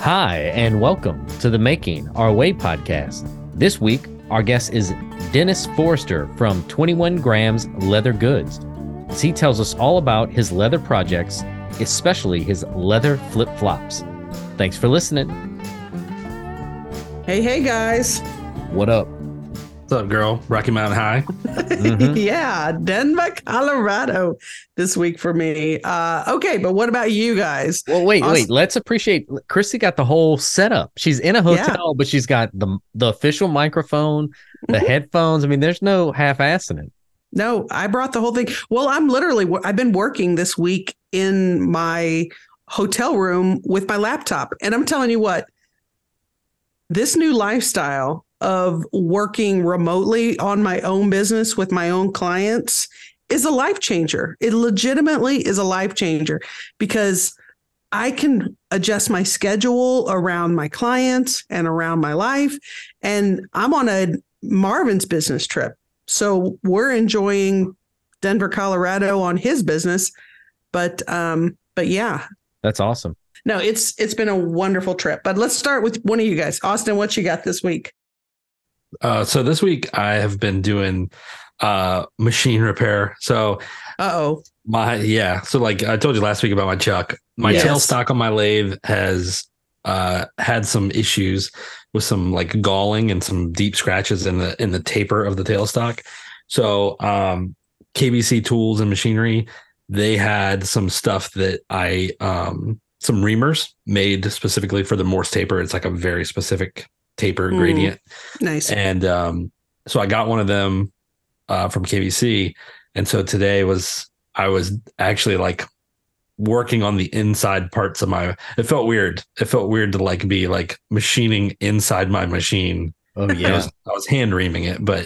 Hi, and welcome to the Making Our Way podcast. This week, our guest is Dennis Forrester from 21 Grams Leather Goods. As he tells us all about his leather projects, especially his leather flip-flops. Thanks for listening. Hey, guys. What up? What's up, girl? Rocky Mountain High. Yeah, Denver, Colorado this week for me. Okay, but what about you guys? Well, wait. Let's appreciate Christy got the whole setup. She's in a hotel, but she's got the official microphone, the headphones. I mean, there's no half-assing it. No, I brought the whole thing. Well, I've been working this week in my hotel room with my laptop. And I'm telling you what, this new lifestyle of working remotely on my own business with my own clients is a life changer. It legitimately is a life changer because I can adjust my schedule around my clients and around my life. And I'm on a Marvin's business trip. So we're enjoying Denver, Colorado on his business. But yeah. That's awesome. No, it's been a wonderful trip. But let's start with one of you guys. Austin, what you got this week? So this week I have been doing machine repair. So So like I told you last week about my chuck. My tailstock on my lathe has had some issues with some like galling and some deep scratches in the taper of the tailstock. So KBC Tools and Machinery, they had some stuff that some reamers made specifically for the Morse taper. It's like a very specific taper gradient. Nice. And so I got one of them from KBC. And so today I was actually like working on the inside parts of it felt weird. It felt weird to like be like machining inside my machine. Oh yeah. I was hand reaming it, but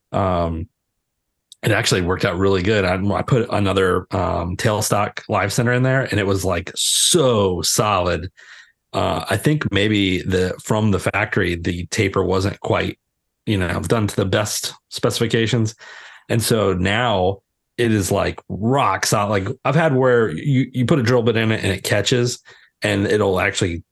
it actually worked out really good. I put another tailstock live center in there and it was like so solid. I think maybe from the factory, the taper wasn't quite, done to the best specifications. And so now it is like rock solid. Like I've had where you put a drill bit in it and it catches and it'll actually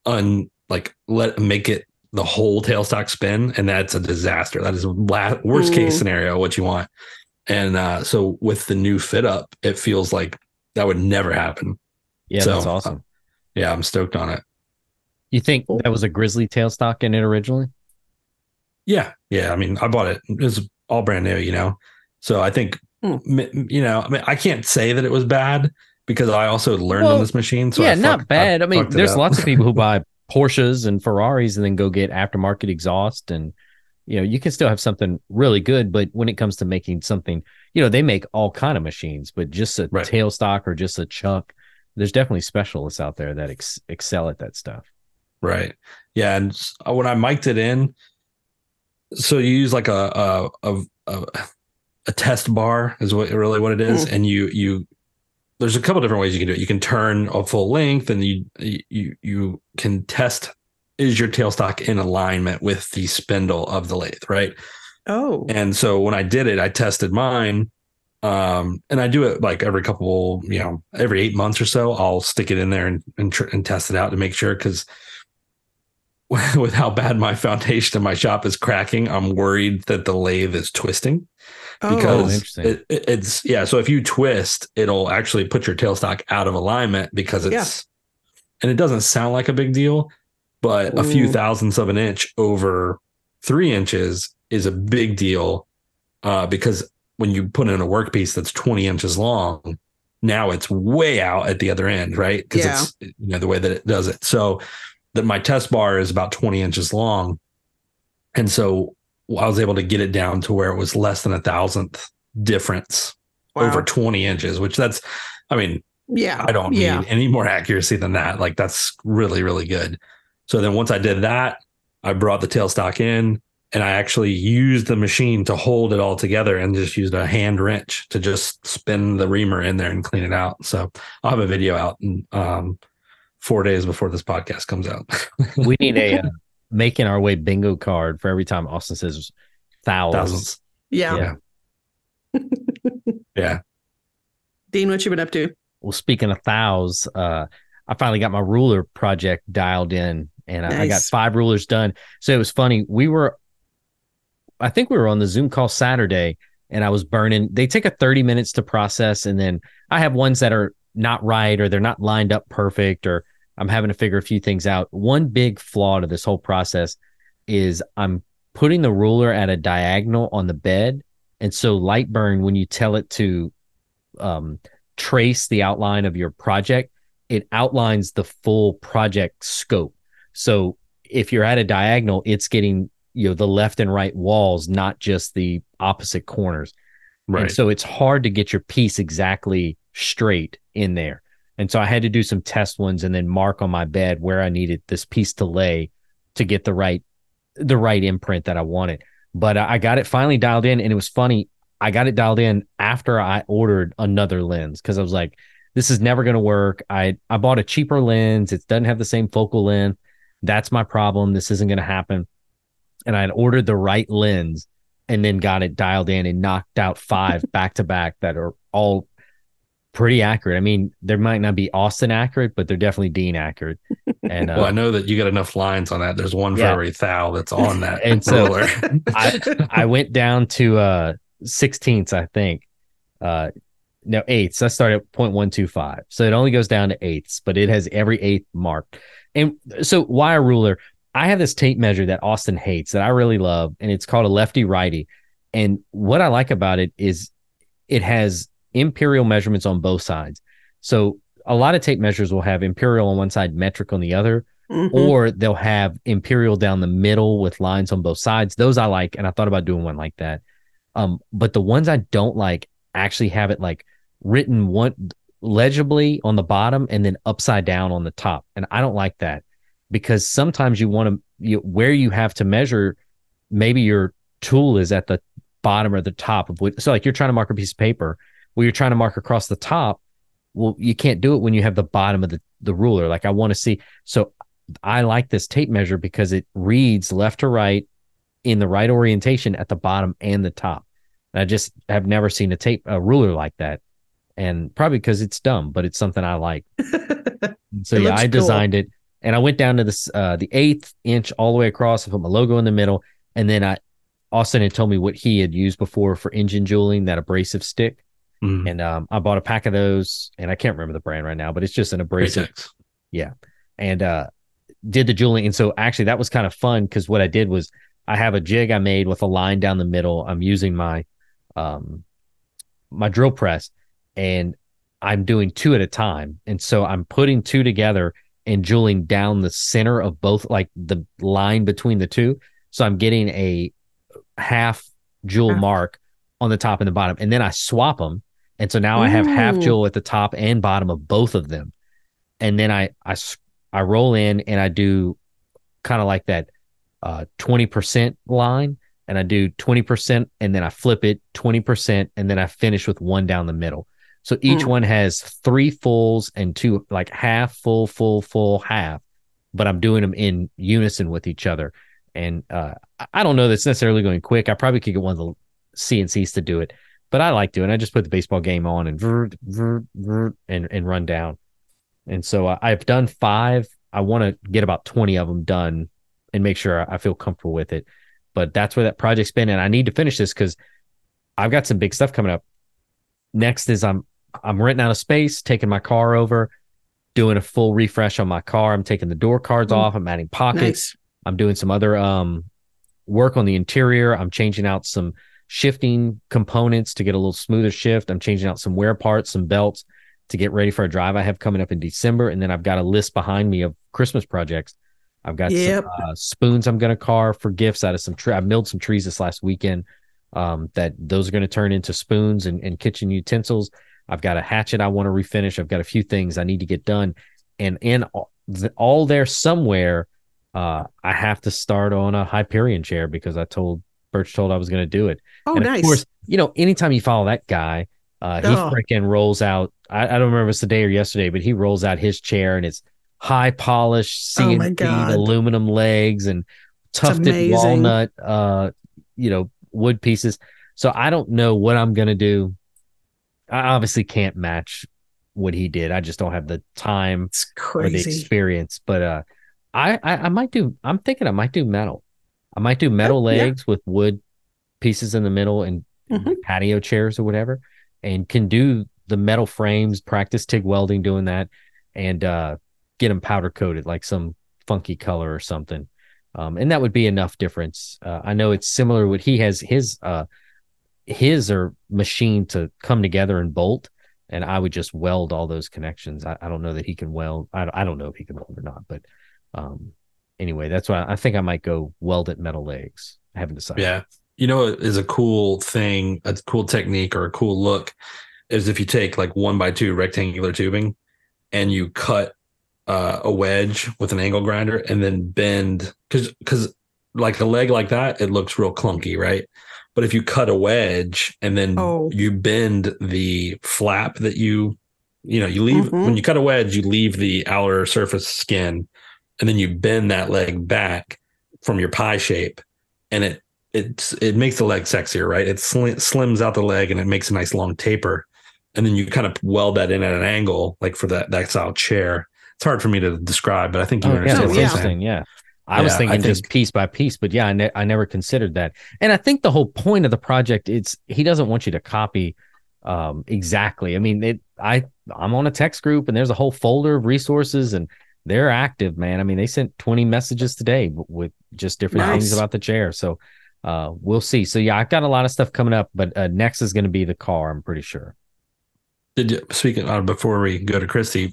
make it the whole tailstock spin. And that's a disaster. That is worst case scenario, what you want. And so with the new fit up, it feels like that would never happen. Yeah, so, that's awesome. Yeah, I'm stoked on it. You think that was a Grizzly tailstock in it originally? Yeah. I mean, I bought it. It was all brand new, So I think, I mean, I can't say that it was bad because I also learned on this machine. So not bad. I mean, there's lots of people who buy Porsches and Ferraris and then go get aftermarket exhaust and, you can still have something really good. But when it comes to making something, they make all kind of machines, but just a tailstock or just a chuck, there's definitely specialists out there that excel at that stuff. Right. Yeah. And when I mic'd it in, so you use like a test bar is what it is. And there's a couple different ways you can do it. You can turn a full length and you can test, is your tailstock in alignment with the spindle of the lathe, right? Oh. And so when I did it, I tested mine. And I do it like every 8 months or so, I'll stick it in there and test it out to make sure. Cause with how bad my foundation in my shop is cracking, I'm worried that the lathe is twisting because so if you twist, it'll actually put your tailstock out of alignment because and it doesn't sound like a big deal, but a few thousandths of an inch over 3 inches is a big deal because when you put in a workpiece that's 20 inches long, now it's way out at the other end, right? Because it's the way that it does it. So that my test bar is about 20 inches long. And so I was able to get it down to where it was less than 1,000th difference over 20 inches, which I don't need any more accuracy than that. Like that's really, really good. So then once I did that, I brought the tailstock in and I actually used the machine to hold it all together and just used a hand wrench to just spin the reamer in there and clean it out. So I'll have a video out in 4 days before this podcast comes out. We need a Making Our Way bingo card for every time Austin says thousands. Yeah. Yeah. Dean, what you been up to? Well, speaking of thous, I finally got my ruler project dialed in, and I got Nice. 5 rulers done. So it was funny. I think we were on the Zoom call Saturday, and I was burning. They take a 30 minutes to process, and then I have ones that are not right, or they're not lined up perfect, or I'm having to figure a few things out. One big flaw to this whole process is I'm putting the ruler at a diagonal on the bed. And so Lightburn, when you tell it to trace the outline of your project, it outlines the full project scope. So if you're at a diagonal, it's getting, the left and right walls, not just the opposite corners. Right. And so it's hard to get your piece exactly straight in there. And so I had to do some test ones and then mark on my bed where I needed this piece to lay to get the right imprint that I wanted. But I got it finally dialed in, and it was funny. I got it dialed in after I ordered another lens, because I was like, this is never going to work. I bought a cheaper lens. It doesn't have the same focal length. That's my problem. This isn't going to happen. And I had ordered the right lens and then got it dialed in and knocked out 5 back to back that are all pretty accurate. I mean, there might not be Austin accurate, but they're definitely Dean accurate. And well, I know that you got enough lines on that. There's one for every thou that's on that. And so I went down to 16ths, I think. No, eighths. I started at 0.125. So it only goes down to eighths, but it has every eighth marked. And so why a ruler? I have this tape measure that Austin hates that I really love, and it's called a lefty righty. And what I like about it is it has imperial measurements on both sides. So a lot of tape measures will have imperial on one side, metric on the other, or they'll have imperial down the middle with lines on both sides. Those I like, and I thought about doing one like that. But the ones I don't like actually have it like written one legibly on the bottom and then upside down on the top. And I don't like that, because sometimes you want to, where you have to measure, maybe your tool is at the bottom or the top of what, so like you're trying to mark a piece of paper, where you're trying to mark across the top. Well, you can't do it when you have the bottom of the ruler. Like I want to see. So I like this tape measure because it reads left to right in the right orientation at the bottom and the top. And I just have never seen a ruler like that. And probably because it's dumb, but it's something I like. So yeah, I designed it, and I went down to this the 1/8 inch all the way across. I put my logo in the middle, and then Austin had told me what he had used before for engine jeweling, that abrasive stick. And I bought a pack of those, and I can't remember the brand right now, but it's just an abrasive. Yeah. And did the jeweling. And so actually that was kind of fun, because what I did was I have a jig I made with a line down the middle. I'm using my my drill press, and I'm doing 2 at a time. And so I'm putting 2 together and jeweling down the center of both, like the line between the 2. So I'm getting a half jewel mark on the top and the bottom, and then I swap them. And so now I have half jewel at the top and bottom of both of them. And then I roll in and I do kind of like that 20% line, and I do 20%, and then I flip it 20%, and then I finish with 1 down the middle. So each one has 3 fulls and 2, like half, full, full, full, half, but I'm doing them in unison with each other. And I don't know that's necessarily going quick. I probably could get one of the CNCs to do it, but I like doing it. I just put the baseball game on and and run down. And so I've done 5. I want to get about 20 of them done and make sure I feel comfortable with it. But that's where that project's been. And I need to finish this because I've got some big stuff coming up. Next is I'm renting out a space, taking my car over, doing a full refresh on my car. I'm taking the door cards off. I'm adding pockets. Nice. I'm doing some other work on the interior. I'm changing out some shifting components to get a little smoother shift. I'm changing out some wear parts, some belts to get ready for a drive I have coming up in December. And then I've got a list behind me of Christmas projects. I've got some spoons I'm going to carve for gifts out of some tree. I milled some trees this last weekend that those are going to turn into spoons and kitchen utensils. I've got a hatchet I want to refinish. I've got a few things I need to get done. And in all there somewhere, I have to start on a Hyperion chair because Birch told I was going to do it. Oh, and nice. Of course, anytime you follow that guy, he freaking rolls out. I don't remember if it's today or yesterday, but he rolls out his chair and it's high polished CNC aluminum legs and tufted walnut, wood pieces. So I don't know what I'm going to do. I obviously can't match what he did. I just don't have the time It's or the crazy. experience. But I might do. I'm thinking I might do metal. I might do metal legs with wood pieces in the middle and patio chairs or whatever, and can do the metal frames. Practice TIG welding doing that, and get them powder coated like some funky color or something. And that would be enough difference. I know it's similar. What he has his are machined to come together and bolt, and I would just weld all those connections. I don't know that he can weld. I don't know if he can weld or not, but anyway, that's why I think I might go welded metal legs. I haven't decided. Yeah. You know, it is a cool thing, a cool technique or a cool look is if you take like 1x2 rectangular tubing and you cut a wedge with an angle grinder and then bend, because like a leg like that, it looks real clunky, right? But if you cut a wedge and then you bend the flap that you leave, when you cut a wedge, you leave the outer surface skin and then you bend that leg back from your pie shape, and it makes the leg sexier, right? It slims out the leg and it makes a nice long taper. And then you kind of weld that in at an angle, like for that style chair. It's hard for me to describe, but I think you understand what I'm saying. Yeah. I was thinking just piece by piece, but yeah, I never considered that. And I think the whole point of the project, he doesn't want you to copy exactly. I mean, I'm on a text group and there's a whole folder of resources and they're active, man. I mean, they sent 20 messages today with just different things about the chair. So we'll see. So yeah, I've got a lot of stuff coming up, but next is going to be the car, I'm pretty sure. Speaking of, before we go to Christy,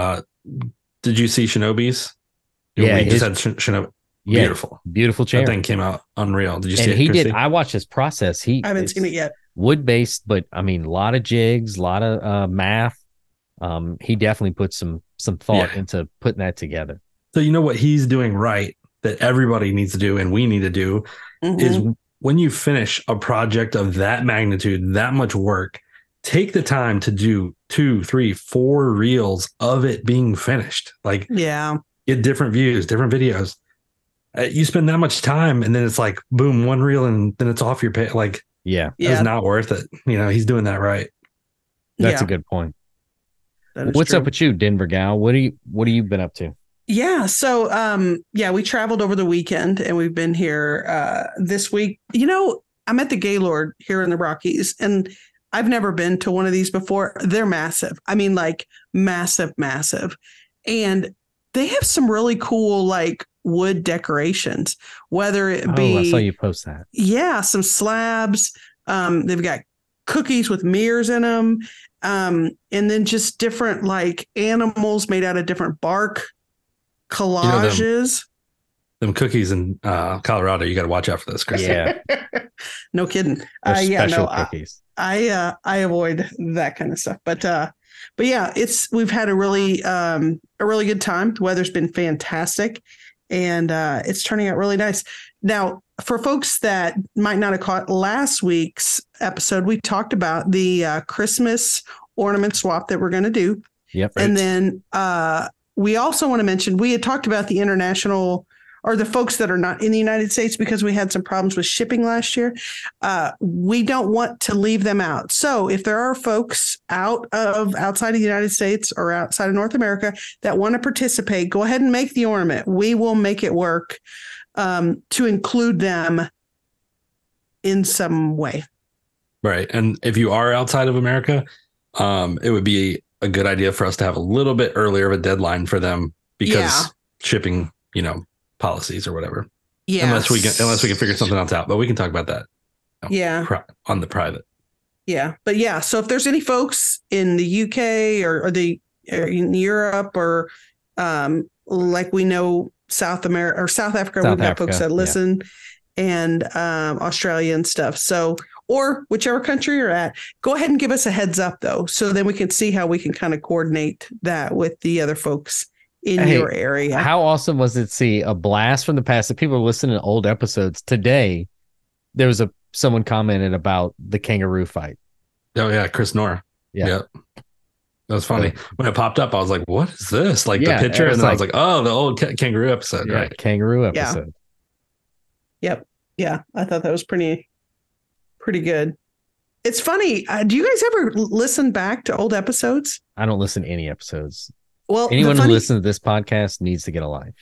did you see Shinobi's? Yeah, we just had Shinobi. Beautiful chair. That thing came out unreal. Did you see it? He Christy? Did. I watched his process. I haven't seen it yet. Wood based, but I mean, a lot of jigs, a lot of math. He definitely put some thought into putting that together. So you know what he's doing right that everybody needs to do and we need to do is when you finish a project of that magnitude, that much work, take the time to do 2, 3, 4 reels of it being finished. Like, get different views, different videos. You spend that much time and then it's like, boom, one reel and then it's off your pay. Like, it's not worth it. You know, he's doing that right. That's a good point. What's up with you, Denver gal? What have you been up to? Yeah. So, we traveled over the weekend and we've been here this week. You know, I'm at the Gaylord here in the Rockies and I've never been to one of these before. They're massive. I mean, like massive. And they have some really cool, like wood decorations, whether it be. I saw you post that. Yeah. Some slabs. They've got cookies with mirrors in them. And then just different like animals made out of different bark collages. Them cookies in Colorado, you got to watch out for those, Chris. Yeah. No kidding. Special cookies. I avoid that kind of stuff. But yeah, we've had a really good time. The weather's been fantastic and it's turning out really nice. Now, for folks that might not have caught last week's episode, we talked about the Christmas ornament swap that we're going to do. Yep. And then we also want to mention, we had talked about the international or the folks that are not in the United States because we had some problems with shipping last year. We don't want to leave them out. So if there are folks outside of the United States or outside of North America that want to participate, go ahead and make the ornament. We will make it work to include them in some way. Right. And if you are outside of America, it would be a good idea for us to have a little bit earlier of a deadline for them because shipping, policies or whatever. Yeah. Unless we can figure something else out, but we can talk about that. On the private. Yeah. But yeah. So if there's any folks in the UK or in Europe or like we know South America or South Africa, we've got folks that listen and Australia and stuff. So, or whichever country you're at, go ahead and give us a heads up though. So then we can see how we can kind of coordinate that with the other folks in your area. How awesome was it to see a blast from the past that people are listening to old episodes today? There was someone commented about the kangaroo fight. Oh yeah. Chris Nora. Yeah. Yep. That was funny. When it popped up, I was like, what is this? Like the picture. And then I was like, oh, the old kangaroo episode. Yeah, right. Kangaroo episode. Yeah. Yep. Yeah. I thought that was pretty good. It's funny. Do you guys ever listen back to old episodes? I don't listen to any episodes. Well, anyone who listens to this podcast needs to get a life.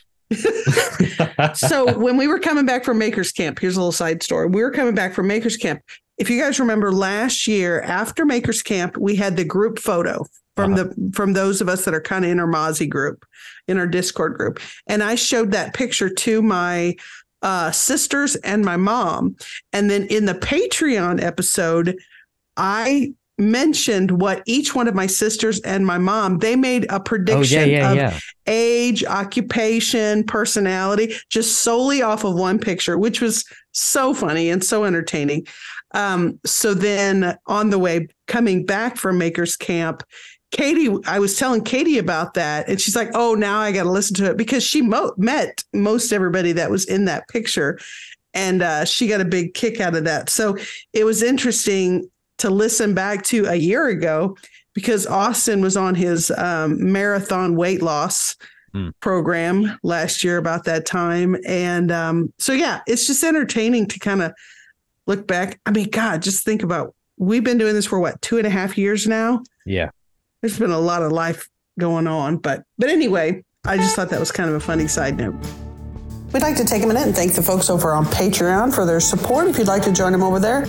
So when we were coming back from Makers Camp, here's a little side story. We were coming back from Makers Camp. If you guys remember last year after Makers Camp, we had the group photo from those of us that are kind of in our Mozzie group, in our Discord group. And I showed that picture to my sisters and my mom. And then in the Patreon episode, I mentioned what each one of my sisters and my mom, they made a prediction of age, occupation, personality, just solely off of one picture, which was so funny and so entertaining. So then on the way coming back from Makers Camp, Katie, I was telling Katie about that, and she's like, oh, now I got to listen to it, because she met most everybody that was in that picture, and she got a big kick out of that. So it was interesting to listen back to a year ago, because Austin was on his marathon weight loss program last year about that time. And so, yeah, it's just entertaining to kind of look back. I mean, God, just think about, we've been doing this for 2.5 years now. Yeah. There's been a lot of life going on. But anyway, I just thought that was kind of a funny side note. We'd like to take a minute and thank the folks over on Patreon for their support. If you'd like to join them over there,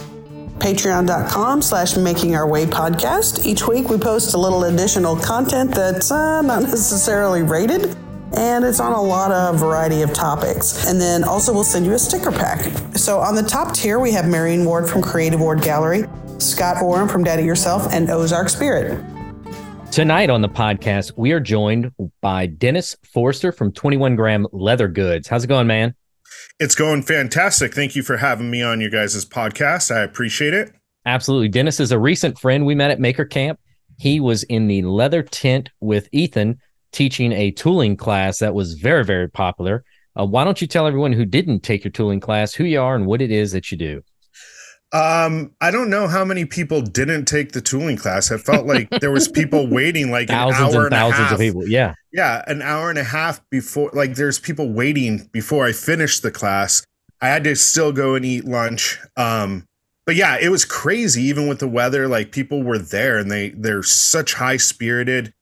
patreon.com/makingourway podcast. Each week we post a little additional content that's not necessarily rated, and it's on a lot of variety of topics. And then also we'll send you a sticker pack. So on the top tier, we have Marion Ward from Creative Ward Gallery, Scott Oram from Daddy Yourself, and Ozark Spirit. Tonight on the podcast, we are joined by Dennis Forster from 21 Gram Leather Goods. How's it going, man? It's going fantastic. Thank you for having me on your guys' podcast. I appreciate it. Absolutely. Dennis is a recent friend we met at Maker Camp. He was in the leather tent with Ethan teaching a tooling class that was very, very popular. Why don't you tell everyone who didn't take your tooling class who you are and what it is that you do? I don't know how many people didn't take the tooling class. I felt like there was people waiting like thousands and thousands of people. Yeah. Yeah. An hour and a half before, like there's people waiting before I finished the class. I had to still go and eat lunch. But yeah, it was crazy. Even with the weather, like people were there and they're such high spirited.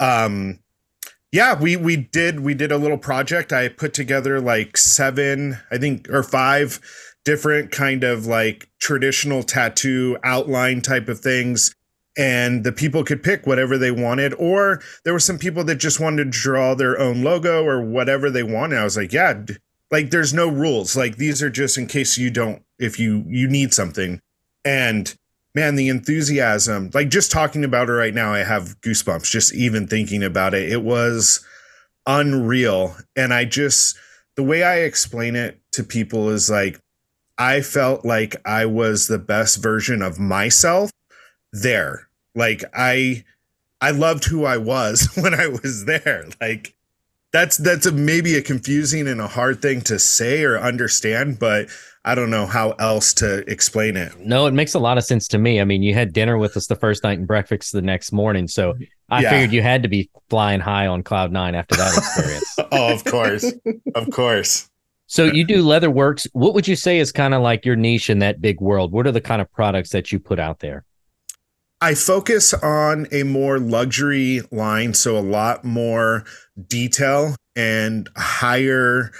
Yeah, we did a little project. I put together like 7, I think, or 5 different kind of like traditional tattoo outline type of things. And the people could pick whatever they wanted, or there were some people that just wanted to draw their own logo or whatever they wanted. I was like, yeah, like there's no rules. Like these are just in case you don't, if you need something. And man, the enthusiasm, like just talking about it right now, I have goosebumps just even thinking about it. It was unreal. And the way I explain it to people is like, I felt like I was the best version of myself there. Like I loved who I was when I was there. Like that's maybe a confusing and a hard thing to say or understand, but I don't know how else to explain it. No, it makes a lot of sense to me. I mean, you had dinner with us the first night and breakfast the next morning. So I figured you had to be flying high on cloud 9 after that experience. Oh, of course. Of course. So you do Leatherworks. What would you say is kind of like your niche in that big world? What are the kind of products that you put out there? I focus on a more luxury line, so a lot more detail and higher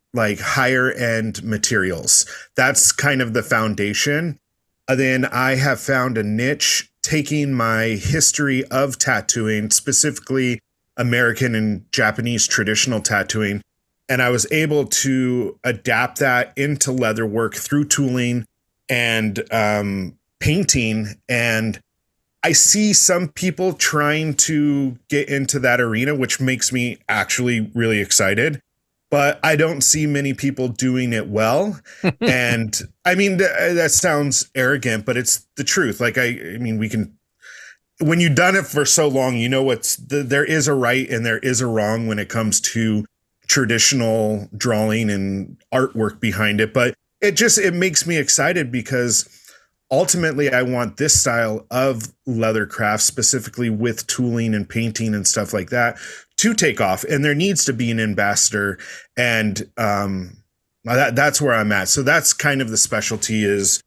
end materials. That's kind of the foundation. And then I have found a niche taking my history of tattooing, specifically American and Japanese traditional tattooing. And I was able to adapt that into leatherwork through tooling and painting. And I see some people trying to get into that arena, which makes me actually really excited. But I don't see many people doing it well. And I mean, that sounds arrogant, but it's the truth. Like, I mean, when you've done it for so long, you know there is a right and there is a wrong when it comes to traditional drawing and artwork behind it. But it makes me excited because ultimately I want this style of leather craft, specifically with tooling and painting and stuff like that, to take off. And there needs to be an ambassador. And that's where I'm at. So that's kind of the specialty is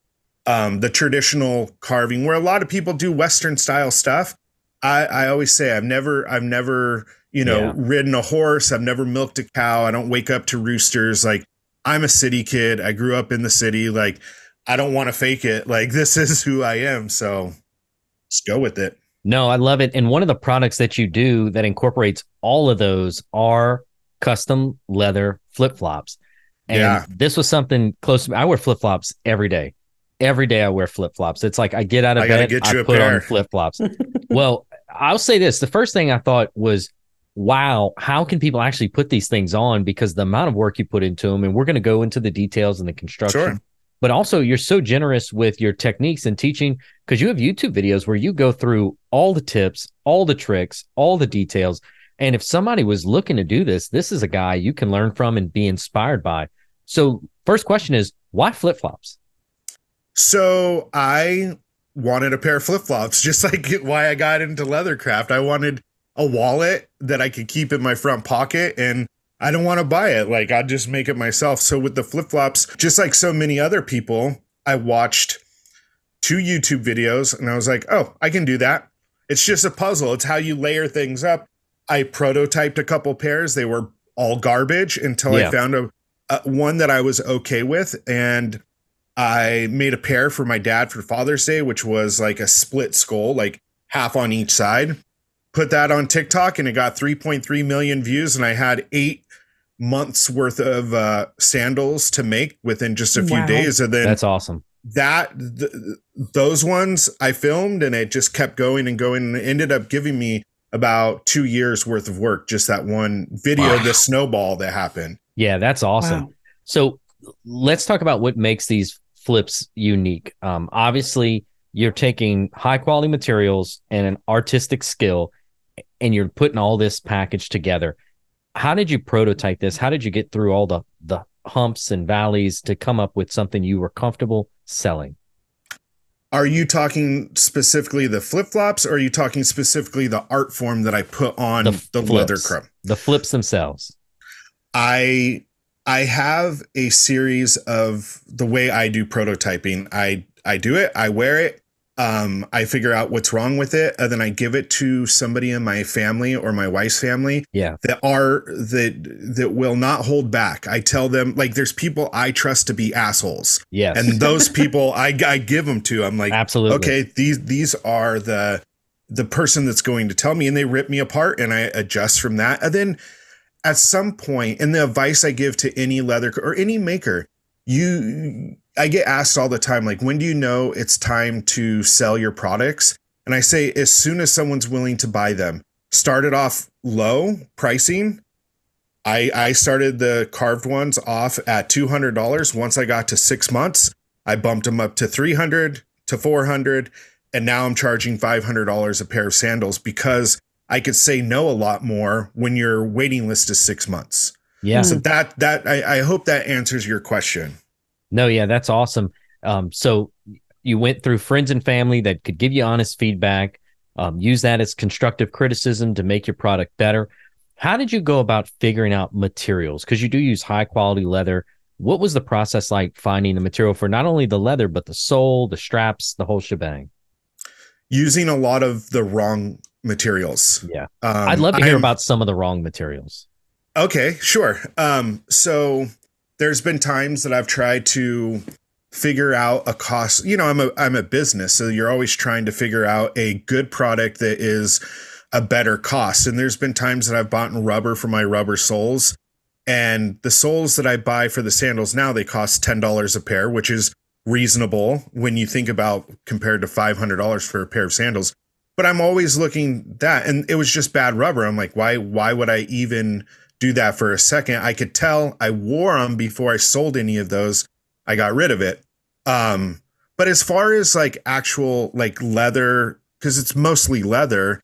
the traditional carving where a lot of people do Western style stuff. I always say I've never, ridden a horse. I've never milked a cow. I don't wake up to roosters. Like, I'm a city kid. I grew up in the city. Like, I don't want to fake it. Like, this is who I am. So let's go with it. No, I love it. And one of the products that you do that incorporates all of those are custom leather flip-flops. And this was something close to me. I wear flip-flops every day. Every day I wear flip-flops. It's like I get out of bed, I put on flip-flops. Well, I'll say this. The first thing I thought was, wow, how can people actually put these things on? Because the amount of work you put into them, and we're going to go into the details and the construction. Sure. But also, you're so generous with your techniques and teaching, because you have YouTube videos where you go through all the tips, all the tricks, all the details. And if somebody was looking to do this, this is a guy you can learn from and be inspired by. So first question is, why flip-flops? So I wanted a pair of flip-flops, just like why I got into leathercraft. I wanted a wallet that I could keep in my front pocket, and I don't want to buy it. Like, I'd just make it myself. So with the flip-flops, just like so many other people, I watched 2 YouTube videos and I was like, oh, I can do that. It's just a puzzle. It's how you layer things up. I prototyped a couple pairs. They were all garbage until I found a one that I was okay with. And I made a pair for my dad for Father's Day, which was like a split skull, like half on each side. Put that on TikTok and it got 3.3 million views. And I had 8 months worth of sandals to make within just a few days. And then that's awesome. Those ones I filmed and it just kept going and going, and it ended up giving me about 2 years worth of work. Just that one video, the snowball that happened. Yeah, that's awesome. Wow. So let's talk about what makes these flips unique. Obviously, you're taking high quality materials and an artistic skill, and you're putting all this package together. How did you prototype this? How did you get through all the humps and valleys to come up with something you were comfortable selling? Are you talking specifically the flip-flops, or are you talking specifically the art form that I put on the leather crumb? The flips themselves. I have a series of the way I do prototyping. I do it, I wear it, I figure out what's wrong with it, and then I give it to somebody in my family or my wife's family that will not hold back. I tell them, like, there's people I trust to be assholes. Yes. And those people I give them to. I'm like, absolutely. Okay, these are the person that's going to tell me, and they rip me apart and I adjust from that. And then at some point, and the advice I give to any leather or any maker, I get asked all the time, like, when do you know it's time to sell your products? And I say, as soon as someone's willing to buy them. Start it off low pricing. I started the carved ones off at $200. Once I got to 6 months, I bumped them up to $300 to $400. And now I'm charging $500 a pair of sandals, because I could say no a lot more when your waiting list is 6 months. Yeah. So I hope that answers your question. No, yeah, that's awesome. So you went through friends and family that could give you honest feedback, use that as constructive criticism to make your product better. How did you go about figuring out materials? Because you do use high quality leather. What was the process like finding the material for not only the leather, but the sole, the straps, the whole shebang? Using a lot of the wrong materials. Yeah. I'd love to hear about some of the wrong materials. Okay, sure. So there's been times that I've tried to figure out a cost. You know, I'm a business, so you're always trying to figure out a good product that is a better cost. And there's been times that I've bought rubber for my rubber soles, and the soles that I buy for the sandals now, they cost $10 a pair, which is reasonable when you think about compared to $500 for a pair of sandals. But I'm always looking that, and it was just bad rubber. I'm like, why would I even do that for a second? I could tell I wore them before I sold any of those. I got rid of it. But as far as like actual like leather, because it's mostly leather,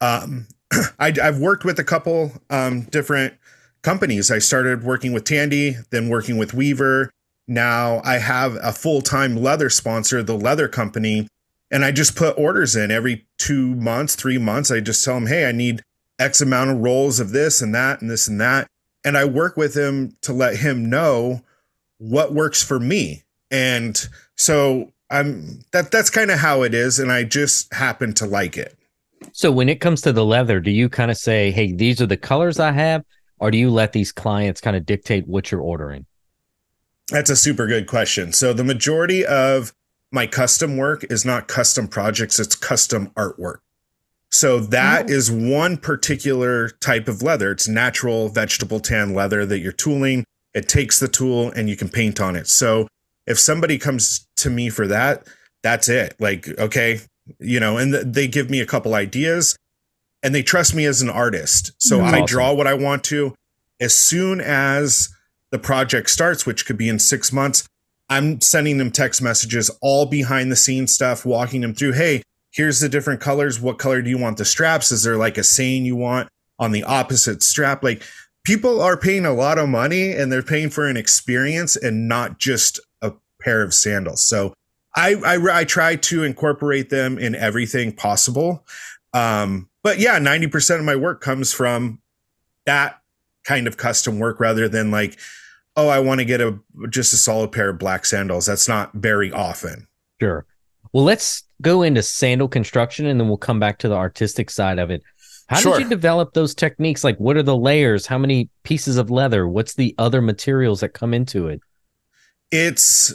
I've worked with a couple different companies. I started working with Tandy, then working with Weaver. Now I have a full-time leather sponsor, the leather company, and I just put orders in every 2 months, 3 months. I just tell them, hey, I need X amount of rolls of this and that and this and that. And I work with him to let him know what works for me. And so that's kind of how it is, and I just happen to like it. So when it comes to the leather, do you kind of say, hey, these are the colors I have, or do you let these clients kind of dictate what you're ordering? That's a super good question. So the majority of my custom work is not custom projects, it's custom artwork. So that is one particular type of leather. It's natural vegetable tan leather that you're tooling. It takes the tool and you can paint on it. So if somebody comes to me for that, that's it. Like, okay, you know, and they give me a couple ideas and they trust me as an artist. So I draw what I want to. As soon as the project starts, which could be in 6 months, I'm sending them text messages, all behind the scenes stuff, walking them through. Hey, here's the different colors. What color do you want the straps? Is there like a saying you want on the opposite strap? Like, people are paying a lot of money and they're paying for an experience and not just a pair of sandals. So I try to incorporate them in everything possible. But yeah, 90% of my work comes from that kind of custom work rather than like, oh, I want to get just a solid pair of black sandals. That's not very often. Sure. Well, let's go into sandal construction and then we'll come back to the artistic side of it. How did you develop those techniques? Like, what are the layers? How many pieces of leather? What's the other materials that come into it? It's,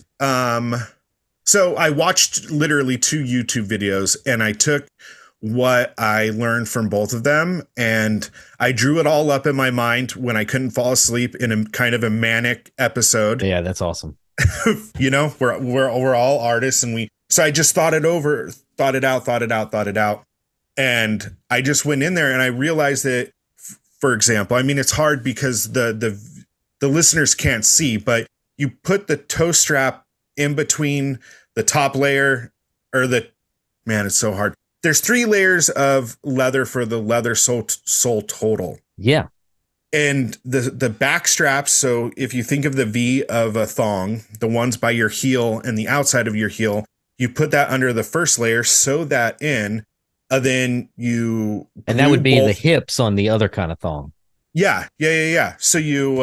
so I watched literally 2 YouTube videos and I took what I learned from both of them and I drew it all up in my mind when I couldn't fall asleep in a kind of a manic episode. Yeah, that's awesome. You know, we're all artists and so I just thought it over, thought it out. And I just went in there and I realized that, for example, I mean, it's hard because the listeners can't see, but you put the toe strap in between the top layer it's so hard. There's 3 layers of leather for the leather sole total. Yeah. And the back straps, so if you think of the V of a thong, the ones by your heel and the outside of your heel, you put that under the first layer, sew that in, then you... And that would be the hips on the other kind of thong. Yeah. So you...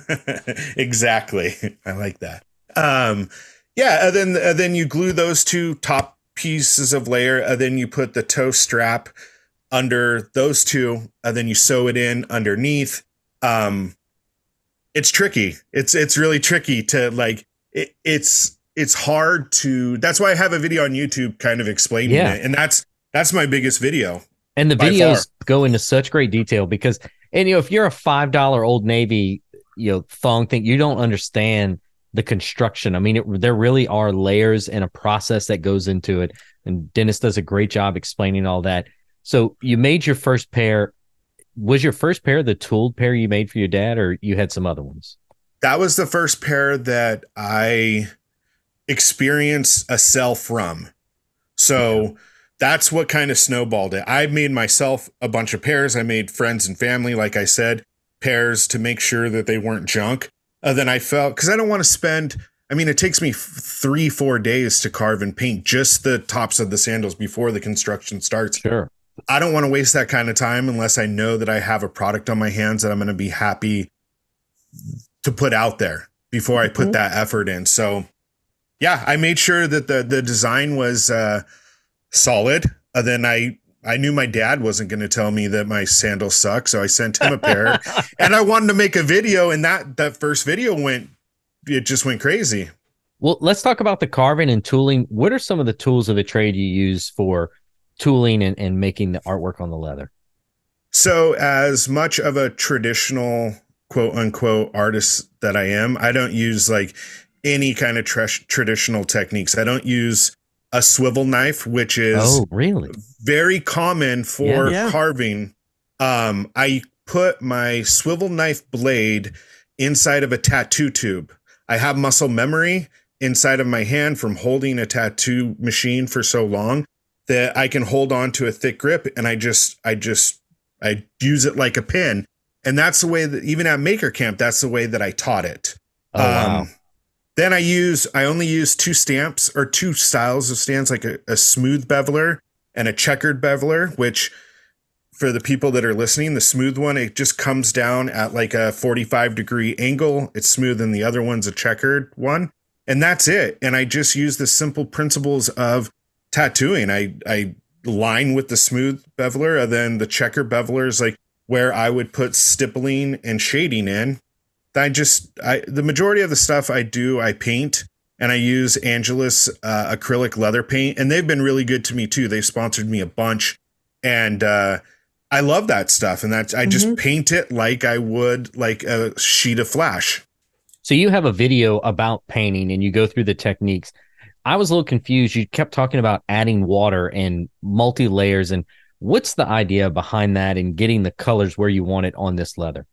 exactly. I like that. And then you glue those 2 top pieces of layer, and then you put the toe strap under those 2, and then you sew it in underneath. It's tricky. It's really tricky to like, it's hard to, that's why I have a video on YouTube kind of explaining it. And that's my biggest video. And the videos go into such great detail because, and you know, if you're a $5 Old Navy, you know, thong thing, you don't understand the construction. I mean, there really are layers and a process that goes into it. And Dennis does a great job explaining all that. So you made your first pair. Was your first pair the tooled pair you made for your dad, or you had some other ones? That was the first pair that I experienced a sell from. So that's what kind of snowballed it. I made myself a bunch of pairs. I made friends and family, like I said, pairs to make sure that they weren't junk. Then I felt, because I don't want to spend, I mean, it takes me 3-4 days to carve and paint just the tops of the sandals before the construction starts. Sure. I don't want to waste that kind of time unless I know that I have a product on my hands that I'm going to be happy to put out there before I put that effort in. So yeah, I made sure that the design was solid. Then I knew my dad wasn't going to tell me that my sandals suck. So I sent him a pair and I wanted to make a video, and that first video just went crazy. Well, let's talk about the carving and tooling. What are some of the tools of the trade you use for tooling and making the artwork on the leather? So as much of a traditional quote unquote artist that I am, I don't use like any kind of traditional techniques. I don't use a swivel knife, which is really very common for carving. I put my swivel knife blade inside of a tattoo tube. I have muscle memory inside of my hand from holding a tattoo machine for so long that I can hold on to a thick grip, and I use it like a pin. And that's the way that, even at Maker Camp, that's the way that I taught it. Wow. Then I only use 2 stamps, or 2 styles of stamps, like a smooth beveler and a checkered beveler, which for the people that are listening, the smooth one, it just comes down at like a 45-degree angle. It's smooth, and the other one's a checkered one. And that's it. And I just use the simple principles of tattooing. I line with the smooth beveler, and then the checker beveler is like where I would put stippling and shading in. The majority of the stuff I do, I paint, and I use Angelus acrylic leather paint, and they've been really good to me too. They've sponsored me a bunch, and I love that stuff. And I just paint it like I would like a sheet of flash. So you have a video about painting and you go through the techniques. I was a little confused. You kept talking about adding water and multi-layers. And what's the idea behind that and getting the colors where you want it on this leather?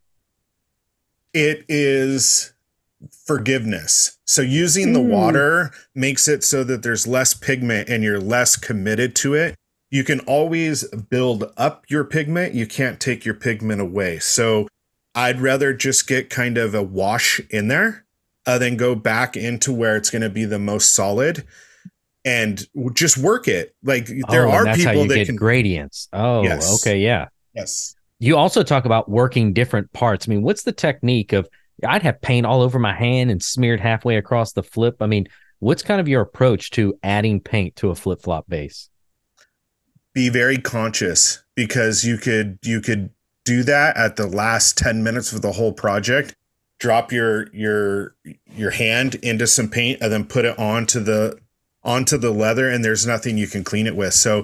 It is forgiveness. So using the water makes it so that there's less pigment and you're less committed to it. You can always build up your pigment. You can't take your pigment away. So I'd rather just get kind of a wash in there, then go back into where it's going to be the most solid and just work it. Like there are that's people how you that get can gradients. Oh, yes. Okay. Yeah. Yes. You also talk about working different parts. I mean, what's the technique of, I'd have paint all over my hand and smeared halfway across the flip. I mean, what's kind of your approach to adding paint to a flip-flop base? Be very conscious, because you could do that at the last 10 minutes of the whole project. Drop your hand into some paint and then put it onto the leather, and there's nothing you can clean it with. So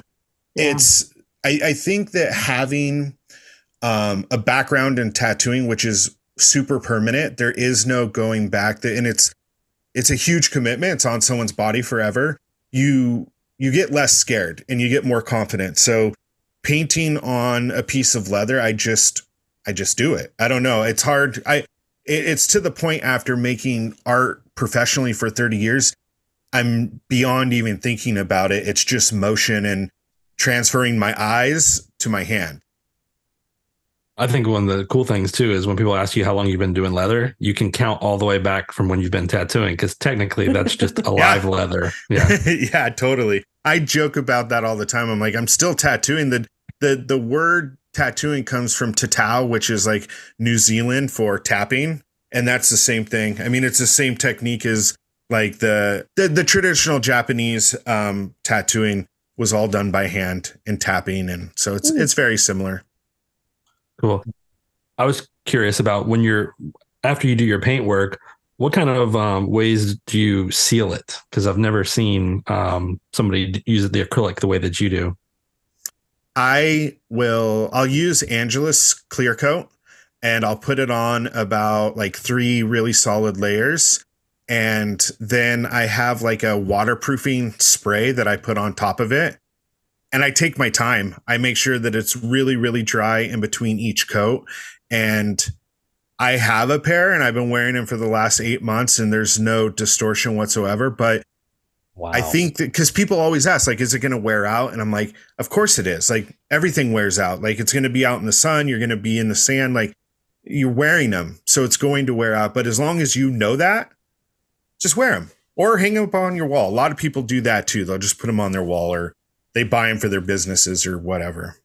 I think that having a background in tattooing, which is super permanent, there is no going back, and it's a huge commitment. It's on someone's body forever. You get less scared and you get more confident. So painting on a piece of leather, I just do it. I don't know. It's hard. It's to the point after making art professionally for 30 years, I'm beyond even thinking about it. It's just motion and transferring my eyes to my hand. I think one of the cool things too is when people ask you how long you've been doing leather, you can count all the way back from when you've been tattooing, because technically that's just alive leather. Yeah. Yeah, totally. I joke about that all the time. I'm like, I'm still tattooing. The word tattooing comes from tatau, which is like New Zealand for tapping. And that's the same thing. I mean, it's the same technique as like the traditional Japanese tattooing was all done by hand and tapping. And so it's very similar. Cool. I was curious about after you do your paint work, what kind of ways do you seal it? Because I've never seen somebody use the acrylic the way that you do. I'll use Angelus clear coat, and I'll put it on about like 3 really solid layers. And then I have like a waterproofing spray that I put on top of it. And I take my time. I make sure that it's really, really dry in between each coat. And I have a pair, and I've been wearing them for the last 8 months, and there's no distortion whatsoever. But wow. I think that because people always ask, like, is it going to wear out? And I'm like, of course it is. Like, everything wears out. Like, it's going to be out in the sun. You're going to be in the sand. Like, you're wearing them. So it's going to wear out. But as long as you know that, just wear them or hang them up on your wall. A lot of people do that too. They'll just put them on their wall, or they buy them for their businesses or whatever.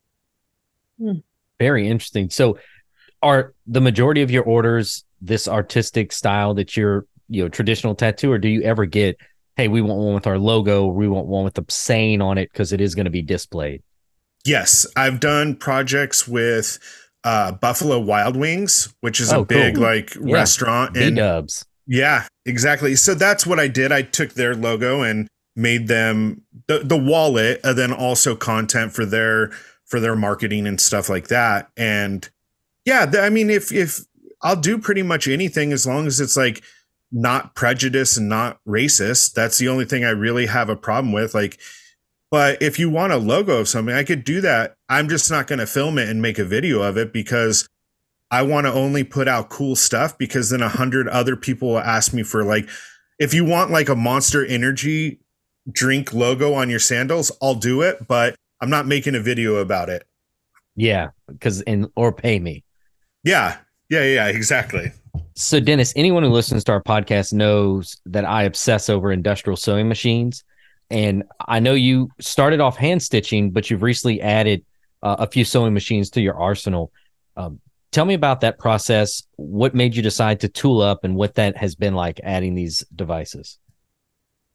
Very interesting. So are the majority of your orders this artistic style that you're, traditional tattoo, or do you ever get, hey, we want one with our logo, we want one with the saying on it because it is going to be displayed? Yes. I've done projects with Buffalo Wild Wings, which is a big restaurant. B-dubs. Yeah, exactly. So that's what I did. I took their logo and made them the wallet, and then also content for their marketing and stuff like that. And yeah, I mean, if I'll do pretty much anything as long as it's like not prejudiced and not racist. That's the only thing I really have a problem with. Like, but if you want a logo of something, I could do that. I'm just not going to film it and make a video of it, because I want to only put out cool stuff, because then 100 other people will ask me for, like, if you want like a Monster Energy drink logo on your sandals, I'll do it, but I'm not making a video about it. Yeah, or pay me. Yeah, exactly. So Dennis, anyone who listens to our podcast knows that I obsess over industrial sewing machines. And I know you started off hand stitching, but you've recently added a few sewing machines to your arsenal. Tell me about that process. What made you decide to tool up, and what that has been like adding these devices?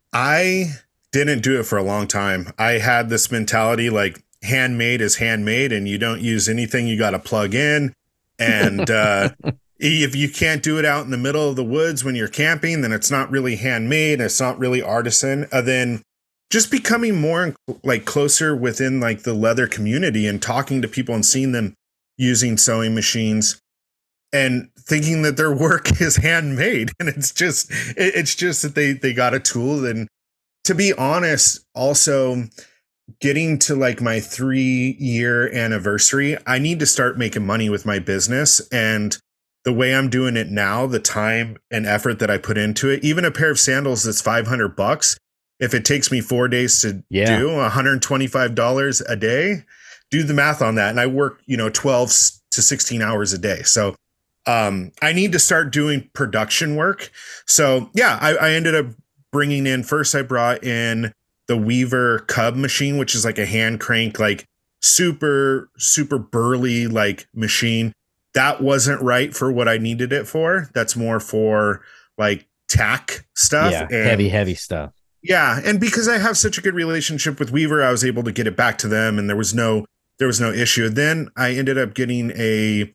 I didn't do it for a long time. I had this mentality like handmade is handmade and you don't use anything you got to plug in. And if you can't do it out in the middle of the woods when you're camping, then it's not really handmade. It's not really artisan. Then just becoming more like closer within like the leather community and talking to people and seeing them using sewing machines and thinking that their work is handmade. And it's just that they got a tool. And to be honest, also getting to like my 3-year anniversary, I need to start making money with my business. And the way I'm doing it now, the time and effort that I put into it, even a pair of sandals that's $500, if it takes me 4 days to do $125 a day, do the math on that. And I work, 12 to 16 hours a day. So I need to start doing production work. So yeah, I ended up bringing in, first I brought in the Weaver Cub machine, which is like a hand crank, like super, super burly, like machine. That wasn't right for what I needed it for. That's more for like tack stuff. Yeah, and heavy stuff. Yeah. And because I have such a good relationship with Weaver, I was able to get it back to them and there was no issue. Then I ended up getting a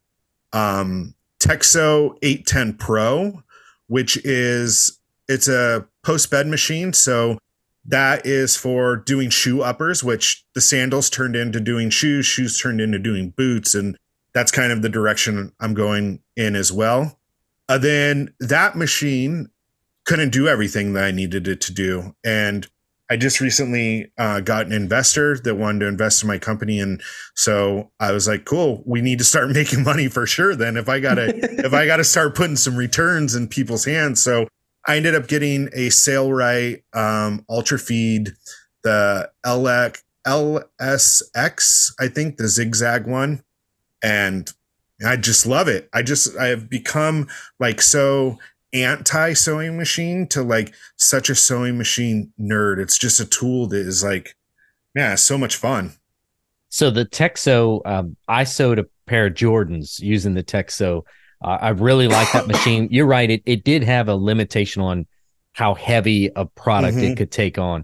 Texo 810 Pro, which it's a post bed machine. So that is for doing shoe uppers, which the sandals turned into doing shoes turned into doing boots. And that's kind of the direction I'm going in as well. Then that machine couldn't do everything that I needed it to do. And I just recently got an investor that wanted to invest in my company. And so I was like, cool, we need to start making money for sure. Then if I gotta start putting some returns in people's hands. So I ended up getting a Sailrite Ultra Feed, the LSX, I think the zigzag one. And I just love it. I have become like so anti sewing machine to like such a sewing machine nerd. It's just a tool that is like, yeah, so much fun. So the Texo, I sewed a pair of Jordans using the Texo. I really like that machine. You're right. It did have a limitation on how heavy a product it could take on.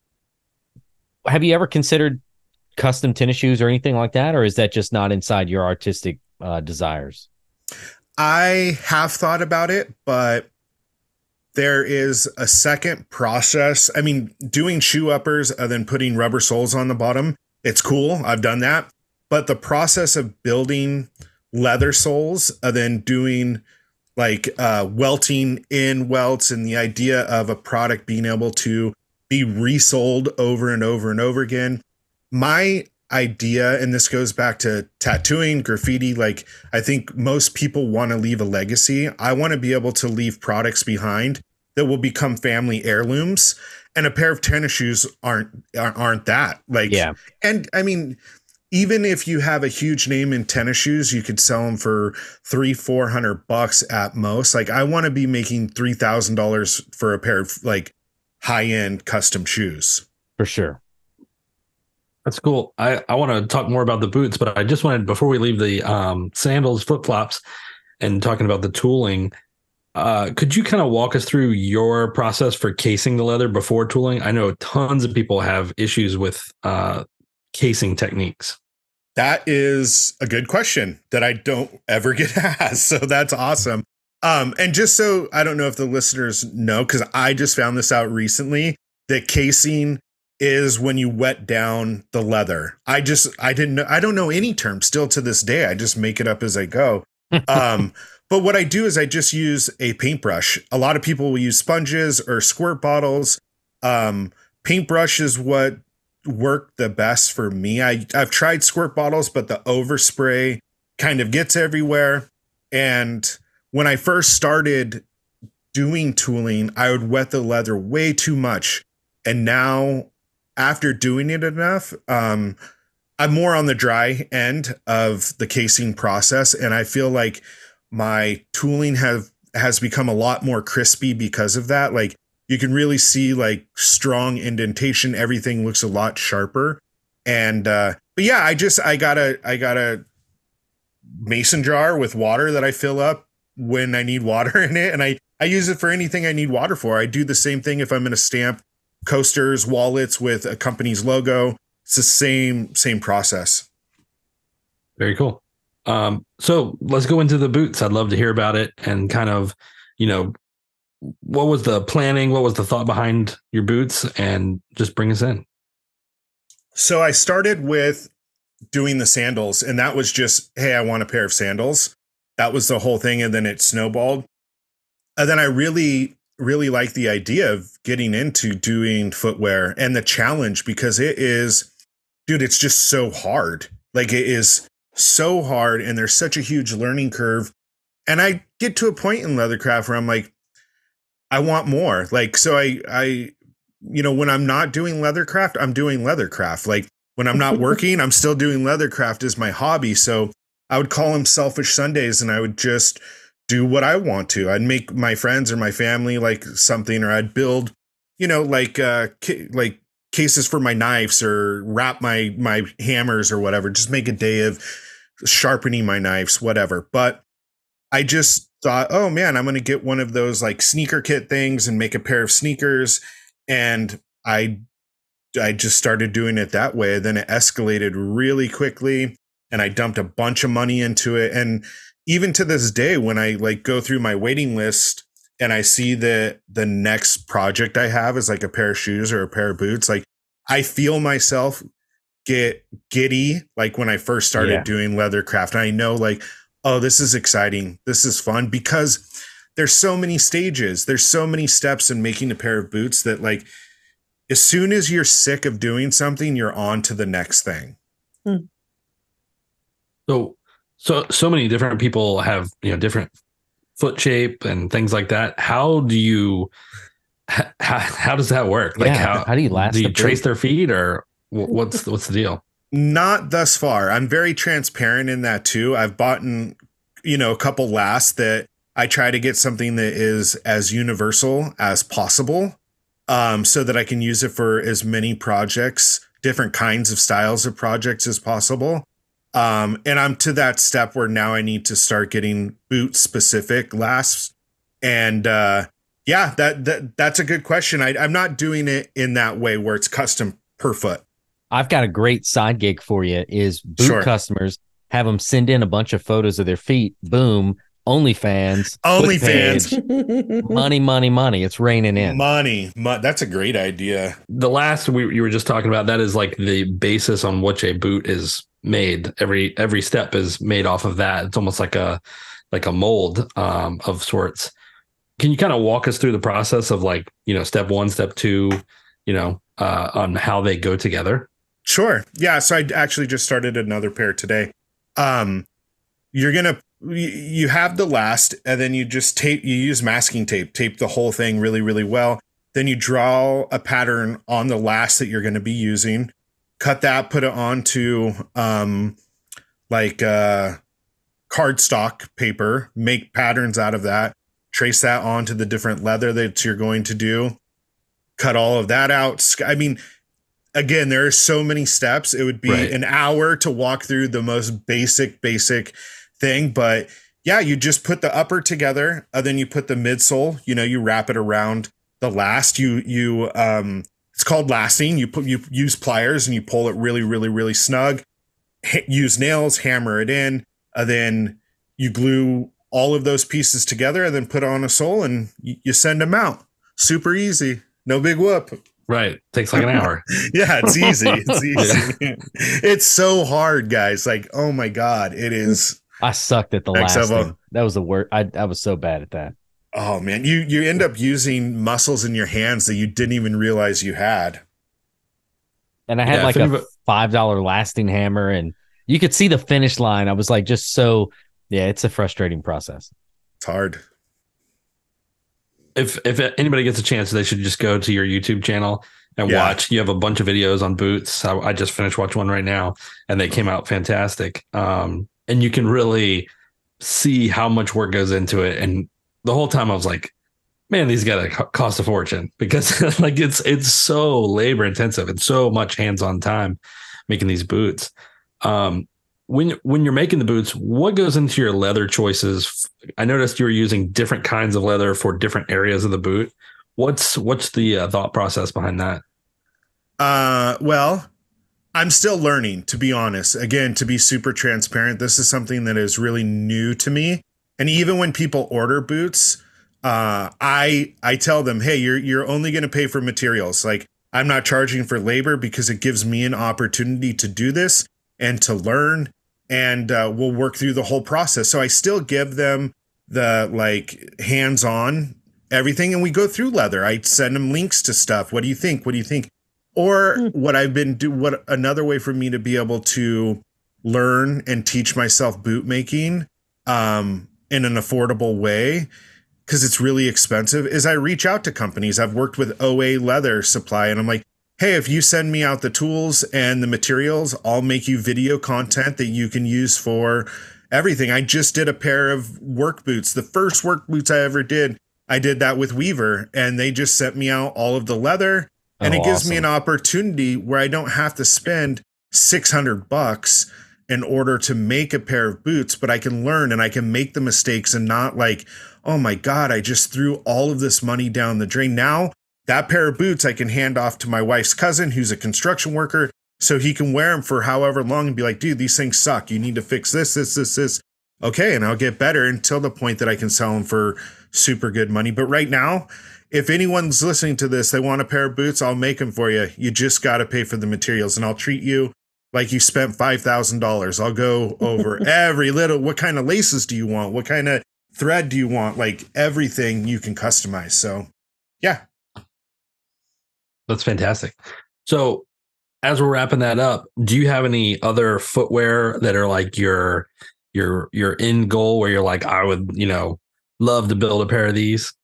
Have you ever considered custom tennis shoes or anything like that? Or is that just not inside your artistic desires? I have thought about it, but there is a second process. I mean, doing shoe uppers and then putting rubber soles on the bottom, it's cool. I've done that. But the process of building leather soles and then doing like welting in welts and the idea of a product being able to be resold over and over and over again. My idea, and this goes back to tattooing, graffiti, like I think most people want to leave a legacy. I want to be able to leave products behind that will become family heirlooms, and a pair of tennis shoes aren't that. Like, yeah. And I mean, even if you have a huge name in tennis shoes, you could sell them for $300-400 at most. Like, I want to be making $3,000 for a pair of like high-end custom shoes. For sure. That's cool. I want to talk more about the boots, but I just wanted, before we leave the sandals, flip-flops, and talking about the tooling, could you kind of walk us through your process for casing the leather before tooling? I know tons of people have issues with casing techniques. That is a good question that I don't ever get asked. So that's awesome. And just so I don't know if the listeners know, because I just found this out recently, that casing is when you wet down the leather. I don't know any term still to this day. I just make it up as I go. But what I do is I just use a paintbrush. A lot of people will use sponges or squirt bottles. Paintbrush is what worked the best for me. I've tried squirt bottles, but the overspray kind of gets everywhere. And when I first started doing tooling, I would wet the leather way too much. And now, after doing it enough, I'm more on the dry end of the casing process. And I feel like my tooling has become a lot more crispy because of that. Like, you can really see like strong indentation. Everything looks a lot sharper. And but yeah, I got a mason jar with water that I fill up when I need water in it. And I use it for anything I need water for. I do the same thing if I'm going to stamp coasters, wallets with a company's logo. It's the same process. Very cool. So let's go into the boots. I'd love to hear about it and kind of, what was the planning? What was the thought behind your boots? And just bring us in. So I started with doing the sandals, and that was just, hey, I want a pair of sandals. That was the whole thing. And then it snowballed. And then I really, really like the idea of getting into doing footwear and the challenge, because it is, dude, it's just so hard. Like, it is so hard, and there's such a huge learning curve. And I get to a point in leathercraft where I'm like, I want more. Like, so I when I'm not doing leathercraft, I'm doing leathercraft. Like, when I'm not working, I'm still doing leathercraft as my hobby. So I would call them selfish Sundays, and I would just do what I want to. I'd make my friends or my family like something, or I'd build, like cases for my knives, or wrap my hammers or whatever. Just make a day of sharpening my knives, whatever. But I just thought, oh man, I'm going to get one of those like sneaker kit things and make a pair of sneakers. And I just started doing it that way. Then it escalated really quickly, and I dumped a bunch of money into it. And even to this day, when I like go through my waiting list and I see that the next project I have is like a pair of shoes or a pair of boots, like I feel myself get giddy. Like when I first started doing leathercraft, I know like, oh, this is exciting. This is fun, because there's so many stages. There's so many steps in making a pair of boots that, like, as soon as you're sick of doing something, you're on to the next thing. So many different people have, different foot shape and things like that. How do you, how does that work? Like, how do you last? Do you trace their feet, or what's the deal? Not thus far. I'm very transparent in that too. I've bought a couple lasts that I try to get something that is as universal as possible, so that I can use it for as many projects, different kinds of styles of projects as possible. And I'm to that step where now I need to start getting boot specific lasts. And that's a good question. I'm not doing it in that way where it's custom per foot. I've got a great side gig for you. Is boot customers, have them send in a bunch of photos of their feet. Boom. OnlyFans. Money. It's raining in. Money. That's a great idea. The last you were just talking about, that is like the basis on which a boot is made. Every step is made off of that. It's almost like a mold of sorts. Can you kind of walk us through the process of like, step one, step two, on how they go together? Sure. Yeah. So I actually just started another pair today. You have the last, and then you just you use masking tape the whole thing really, really well. Then you draw a pattern on the last that you're going to be using, cut that, put it onto, cardstock paper, make patterns out of that, trace that onto the different leather that you're going to do, cut all of that out. I mean, again, there are so many steps. It would be an hour to walk through the most basic thing. But yeah, you just put the upper together, and then you put the midsole, you wrap it around the last. It's called lasting. You use pliers and you pull it really, really, really snug. Use nails, hammer it in, and then you glue all of those pieces together, and then put on a sole, and you send them out. Super easy. No big whoop. Right. Takes like an hour. Yeah, it's easy. It's easy. It's so hard, guys. Like, oh my God, it is. I sucked at the last thing. That was the worst. I was so bad at that. Oh man, you end up using muscles in your hands that you didn't even realize you had. And I had a $5 lasting hammer, and you could see the finish line. I was like, just so, it's a frustrating process. It's hard. If anybody gets a chance, they should just go to your YouTube channel and watch. You have a bunch of videos on boots. I just finished watching one right now, and they came out fantastic. And you can really see how much work goes into it. And the whole time I was like, man, these gotta cost a fortune, because like it's so labor intensive and so much hands-on time making these boots. When you're making the boots, what goes into your leather choices? I noticed you were using different kinds of leather for different areas of the boot. What's the thought process behind that? Well, I'm still learning, to be honest. Again, to be super transparent, this is something that is really new to me. And even when people order boots, I tell them, hey, you're only going to pay for materials. Like, I'm not charging for labor because it gives me an opportunity to do this and to learn, and we'll work through the whole process. So I still give them the like hands-on everything, and we go through leather. I send them links to stuff. What do you think? What do you think? Or what another way for me to be able to learn and teach myself boot making in an affordable way, because it's really expensive, is I reach out to companies. I've worked with OA Leather Supply, and I'm like, hey, if you send me out the tools and the materials, I'll make you video content that you can use for everything. I just did a pair of work boots. The first work boots I ever did, I did that with Weaver, and they just sent me out all of the leather. And it gives me an opportunity where I don't have to spend $600 in order to make a pair of boots, but I can learn and I can make the mistakes and not like, oh my God, I just threw all of this money down the drain. Now that pair of boots I can hand off to my wife's cousin, who's a construction worker, so he can wear them for however long and be like, dude, these things suck. You need to fix this. Okay. And I'll get better until the point that I can sell them for super good money. But right now, if anyone's listening to this, they want a pair of boots, I'll make them for you. You just got to pay for the materials, and I'll treat you like you spent $5,000. I'll go over every little, what kind of laces do you want? What kind of thread do you want? Like, everything you can customize. So yeah. That's fantastic. So as we're wrapping that up, do you have any other footwear that are like your end goal, where you're like, I would, love to build a pair of these?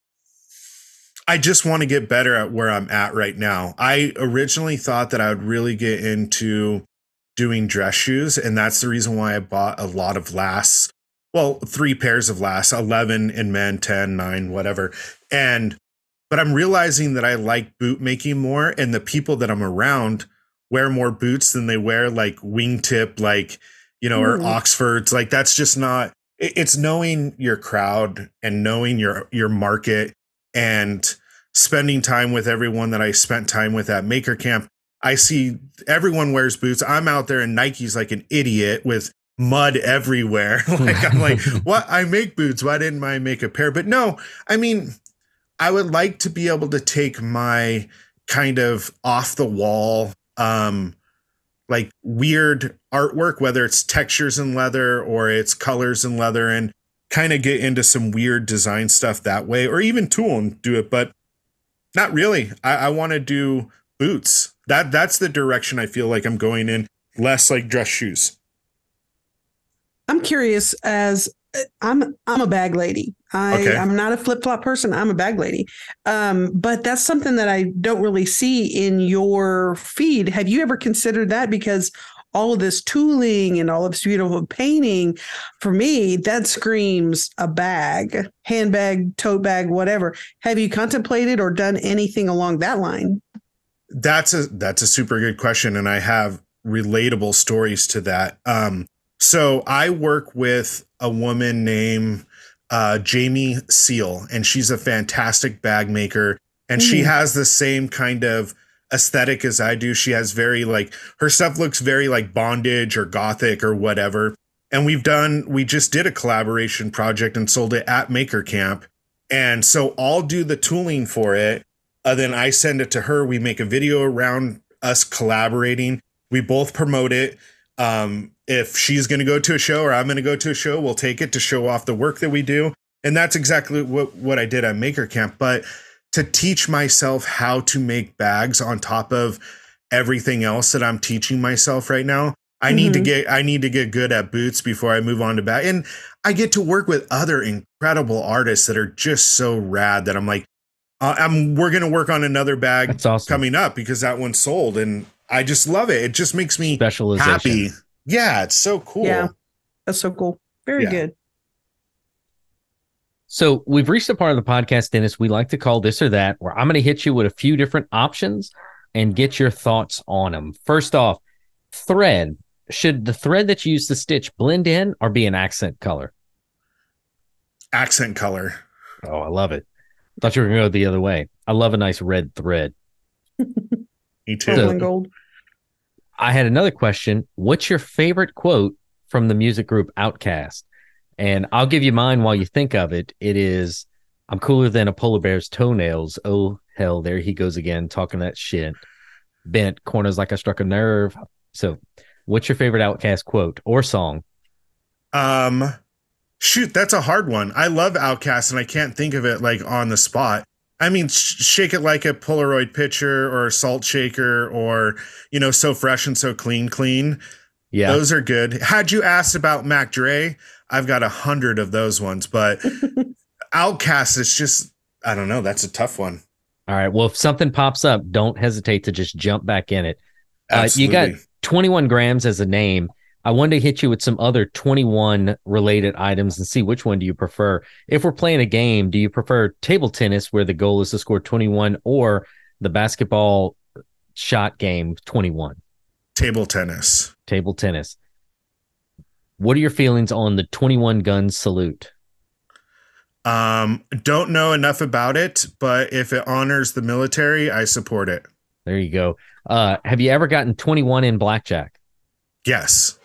I just want to get better at where I'm at right now. I originally thought that I would really get into doing dress shoes, and that's the reason why I bought a lot of lasts. Well, 3 pairs of lasts, 11 in men, 10, 9, whatever. But I'm realizing that I like boot making more, and the people that I'm around wear more boots than they wear like wingtip, like, or Oxfords. Like, that's just not, it's knowing your crowd and knowing your market, and spending time with everyone that I spent time with at Maker Camp. I see everyone wears boots. I'm out there in Nikes like an idiot with mud everywhere. I'm like, what? I make boots. Why didn't I make a pair? But no, I mean, I would like to be able to take my kind of off the wall, like weird artwork, whether it's textures in leather or it's colors in leather, and kind of get into some weird design stuff that way, or even tool and do it, but not really. I want to do boots. That's the direction I feel like I'm going in, less like dress shoes. I'm curious, as I'm a bag lady. I'm not a flip-flop person. I'm a bag lady. But that's something that I don't really see in your feed. Have you ever considered that? Because all of this tooling and all of this beautiful painting, for me, that screams a bag, handbag, tote bag, whatever. Have you contemplated or done anything along that line? That's a super good question, and I have relatable stories to that. So I work with a woman named Jamie Seal, and she's a fantastic bag maker, and she has the same kind of aesthetic as I do. She has her stuff looks very like bondage or gothic or whatever. And we just did a collaboration project and sold it at Maker Camp. And so I'll do the tooling for it. Then I send it to her. We make a video around us collaborating. We both promote it. If she's going to go to a show or I'm going to go to a show, we'll take it to show off the work that we do. And that's exactly what I did at Maker Camp. But to teach myself how to make bags on top of everything else that I'm teaching myself right now, I need to get good at boots before I move on to bag. And I get to work with other incredible artists that are just so rad that I'm like, we're going to work on another bag coming up because that one's sold. And I just love it. It just makes me happy. Yeah, it's so cool. Yeah, that's so cool. Very good. So we've reached a part of the podcast, Dennis, we like to call This or That, where I'm going to hit you with a few different options and get your thoughts on them. First off, thread. Should the thread that you use to stitch blend in or be an accent color? Accent color. Oh, I love it. Thought you were going to go the other way. I love a nice red thread. Me too. Purple and gold. I had another question. What's your favorite quote from the music group Outkast? And I'll give you mine while you think of it. It is, I'm cooler than a polar bear's toenails. Oh, hell, there he goes again, talking that shit. Bent corners like I struck a nerve. So what's your favorite Outkast quote or song? Shoot, that's a hard one. I love Outkast and I can't think of it like on the spot. I mean, shake it like a Polaroid picture or a salt shaker or, so fresh and so clean. Yeah. Those are good. Had you asked about Mac Dre, I've got 100 of those ones, but Outkast is just, I don't know. That's a tough one. All right. Well, if something pops up, don't hesitate to just jump back in it. You got 21 grams as a name. I wanted to hit you with some other 21 related items and see which one do you prefer. If we're playing a game, do you prefer table tennis where the goal is to score 21 or the basketball shot game 21? Table tennis. Table tennis. What are your feelings on the 21 gun salute? Don't know enough about it, but if it honors the military, I support it. There you go. Have you ever gotten 21 in blackjack? Yes.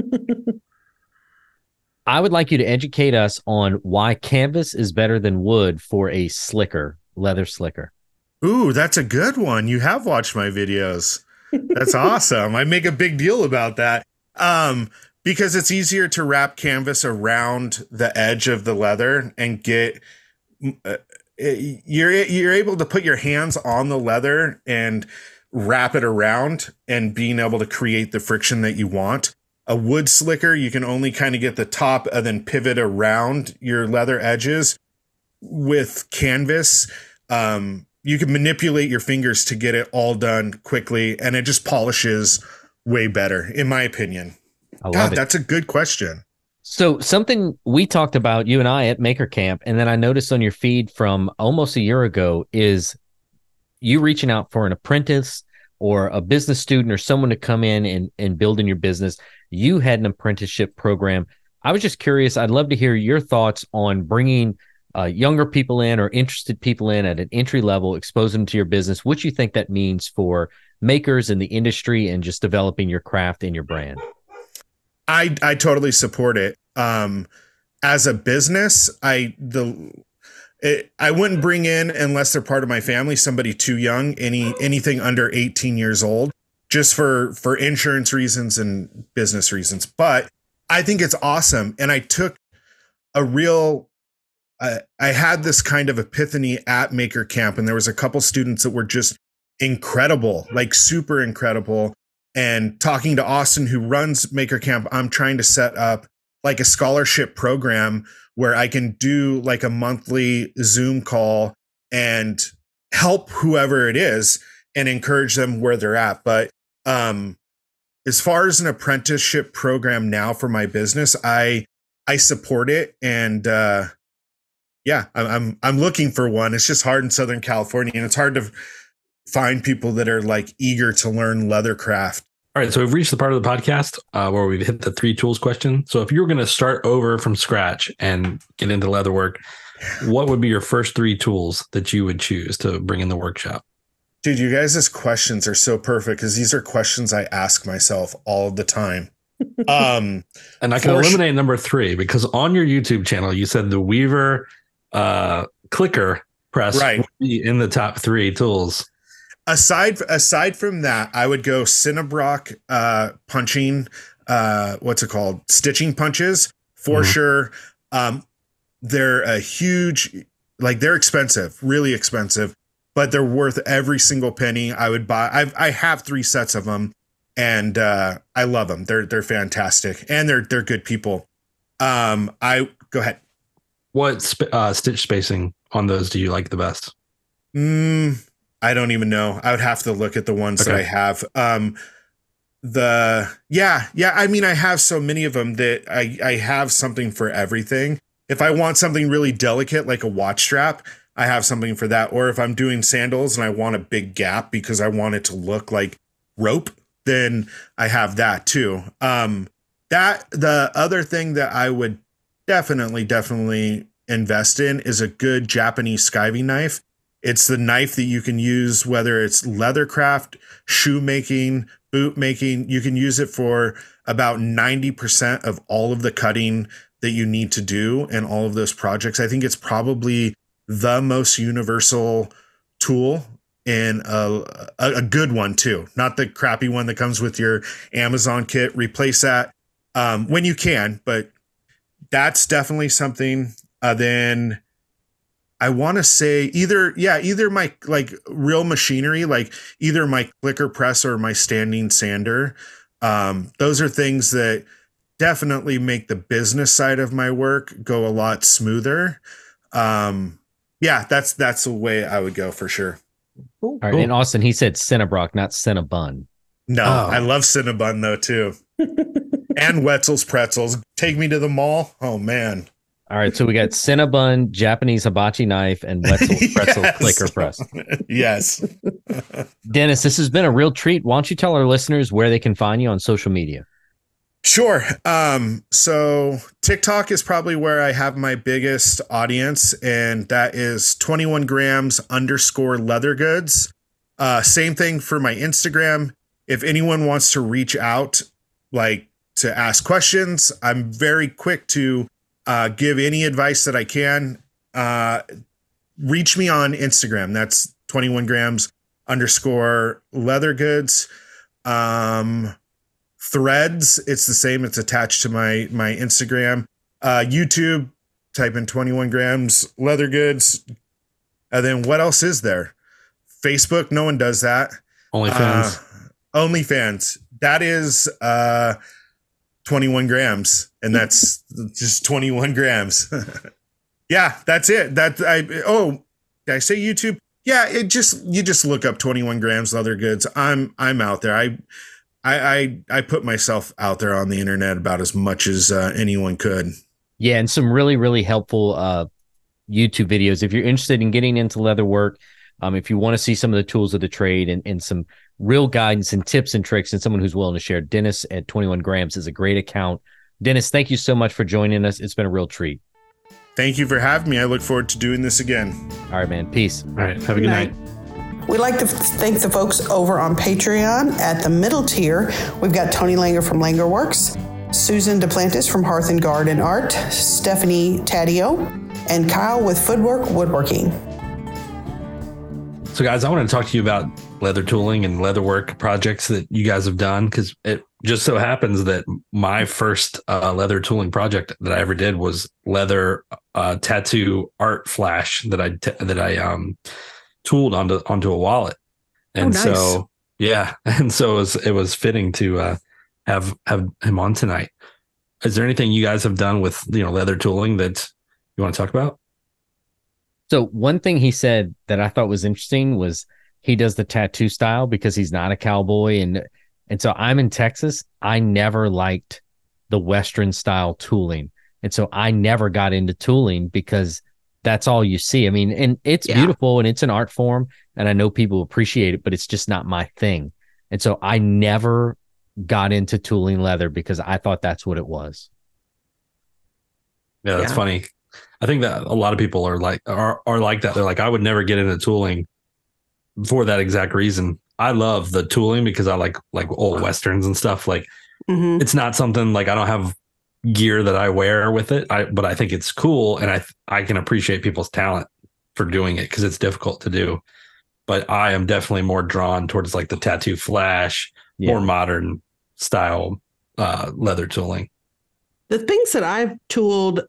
I would like you to educate us on why canvas is better than wood for a leather slicker. Ooh, that's a good one. You have watched my videos. That's awesome. I make a big deal about that. Because it's easier to wrap canvas around the edge of the leather and get you're able to put your hands on the leather and wrap it around and being able to create the friction that you want. A wood slicker, you can only kind of get the top and then pivot around your leather edges. With canvas, you can manipulate your fingers to get it all done quickly, and it just polishes way better, in my opinion. I love it. That's a good question. So something we talked about, you and I, at Maker Camp, and then I noticed on your feed from almost a year ago, is you reaching out for an apprentice or a business student or someone to come in and build in your business. You had an apprenticeship program. I was just curious. I'd love to hear your thoughts on bringing younger people in or interested people in at an entry level, expose them to your business. What you think that means for makers in the industry and just developing your craft and your brand? I totally support it. As a business, I wouldn't bring in, unless they're part of my family, somebody too young, anything under 18 years old, just for insurance reasons and business reasons. But I think it's awesome. And I took a real, I had this kind of epiphany at Maker Camp, and there was a couple students that were just incredible, like super incredible. And talking to Austin, who runs Maker Camp, I'm trying to set up like a scholarship program where I can do like a monthly Zoom call and help whoever it is and encourage them where they're at. But as far as an apprenticeship program now for my business, I support it. And I'm looking for one. It's just hard in Southern California, and it's hard to find people that are like eager to learn leathercraft. All right, so we've reached the part of the podcast where we've hit the 3 tools question. So if you were going to start over from scratch and get into leatherwork, what would be your first 3 tools that you would choose to bring in the workshop? Dude, you guys' questions are so perfect because these are questions I ask myself all the time. And I can eliminate number 3 because on your YouTube channel, you said the Weaver clicker press would be in the top 3 tools. Aside from that, I would go Cinnabrock punching, what's it called? Stitching punches for sure. They're a huge, like they're expensive, really expensive, but they're worth every single penny. I would buy. I have 3 sets of them, and I love them. They're fantastic, and they're good people. Go ahead. What stitch spacing on those do you like the best? I don't even know. I would have to look at the ones that I have. I mean, I have so many of them that I have something for everything. If I want something really delicate, like a watch strap, I have something for that. Or if I'm doing sandals and I want a big gap because I want it to look like rope, then I have that too. The other thing that I would definitely invest in is a good Japanese skiving knife. It's the knife that you can use, whether it's leathercraft, shoemaking, boot making. You can use it for about 90% of all of the cutting that you need to do in all of those projects. I think it's probably the most universal tool, and a good one too, not the crappy one that comes with your Amazon kit. Replace that when you can, but that's definitely something. Then I want to say either my like real machinery, like either my clicker press or my standing sander. Those are things that definitely make the business side of my work go a lot smoother. That's the way I would go for sure. All right. And Austin, he said Cinnabrock, not Cinnabon. No, I love Cinnabon though too. And Wetzel's Pretzels. Take me to the mall. Oh man. All right. So we got Cinnabon, Japanese hibachi knife, and Wetzel's Pretzel clicker press. Yes. Dennis, this has been a real treat. Why don't you tell our listeners where they can find you on social media? Sure. So TikTok is probably where I have my biggest audience, and that is 21 grams _ leather goods. Same thing for my Instagram. If anyone wants to reach out, like to ask questions, I'm very quick to give any advice that I can. Reach me on Instagram. That's 21 grams _ leather goods. Threads, it's the same. It's attached to my Instagram. YouTube, type in 21 grams leather goods. And then what else is there? Facebook, no one does that. OnlyFans. That is 21 grams. And that's just 21 grams. Yeah, that's it. Did I say YouTube? Yeah, you just look up 21 grams leather goods. I'm out there. I put myself out there on the internet about as much as anyone could. Yeah, and some really, really helpful YouTube videos. If you're interested in getting into leather work, if you want to see some of the tools of the trade and some real guidance and tips and tricks and someone who's willing to share, Dennis at 21 grams is a great account. Dennis, thank you so much for joining us. It's been a real treat. Thank you for having me. I look forward to doing this again. All right, man. Peace. All right. Have a good night. We'd like to thank the folks over on Patreon. At the middle tier, we've got Tony Langer from Langer Works, Susan Duplantis from Hearth and Garden Art, Stephanie Taddeo, and Kyle with Footwork Woodworking. So guys, I want to talk to you about leather tooling and leather work projects that you guys have done, because it just so happens that my first leather tooling project that I ever did was leather tattoo art flash that I tooled onto a wallet. And nice. So yeah, and so it was fitting to have him on tonight. Is there anything you guys have done with leather tooling that you want to talk about? So one thing he said that I thought was interesting was he does the tattoo style because he's not a cowboy. And so I'm in Texas. I never liked the Western style tooling. And so I never got into tooling because that's all you see. I mean, and it's beautiful and it's an art form and I know people appreciate it, but it's just not my thing. And so I never got into tooling leather because I thought that's what it was. Yeah, that's funny. I think that a lot of people are like that. They're like, I would never get into tooling for that exact reason. I love the tooling because I like old Westerns and stuff. Like It's not something like I don't have gear that I wear with it. But I think it's cool. And I can appreciate people's talent for doing it because it's difficult to do. But I am definitely more drawn towards like the tattoo flash, more modern style leather tooling. The things that I've tooled,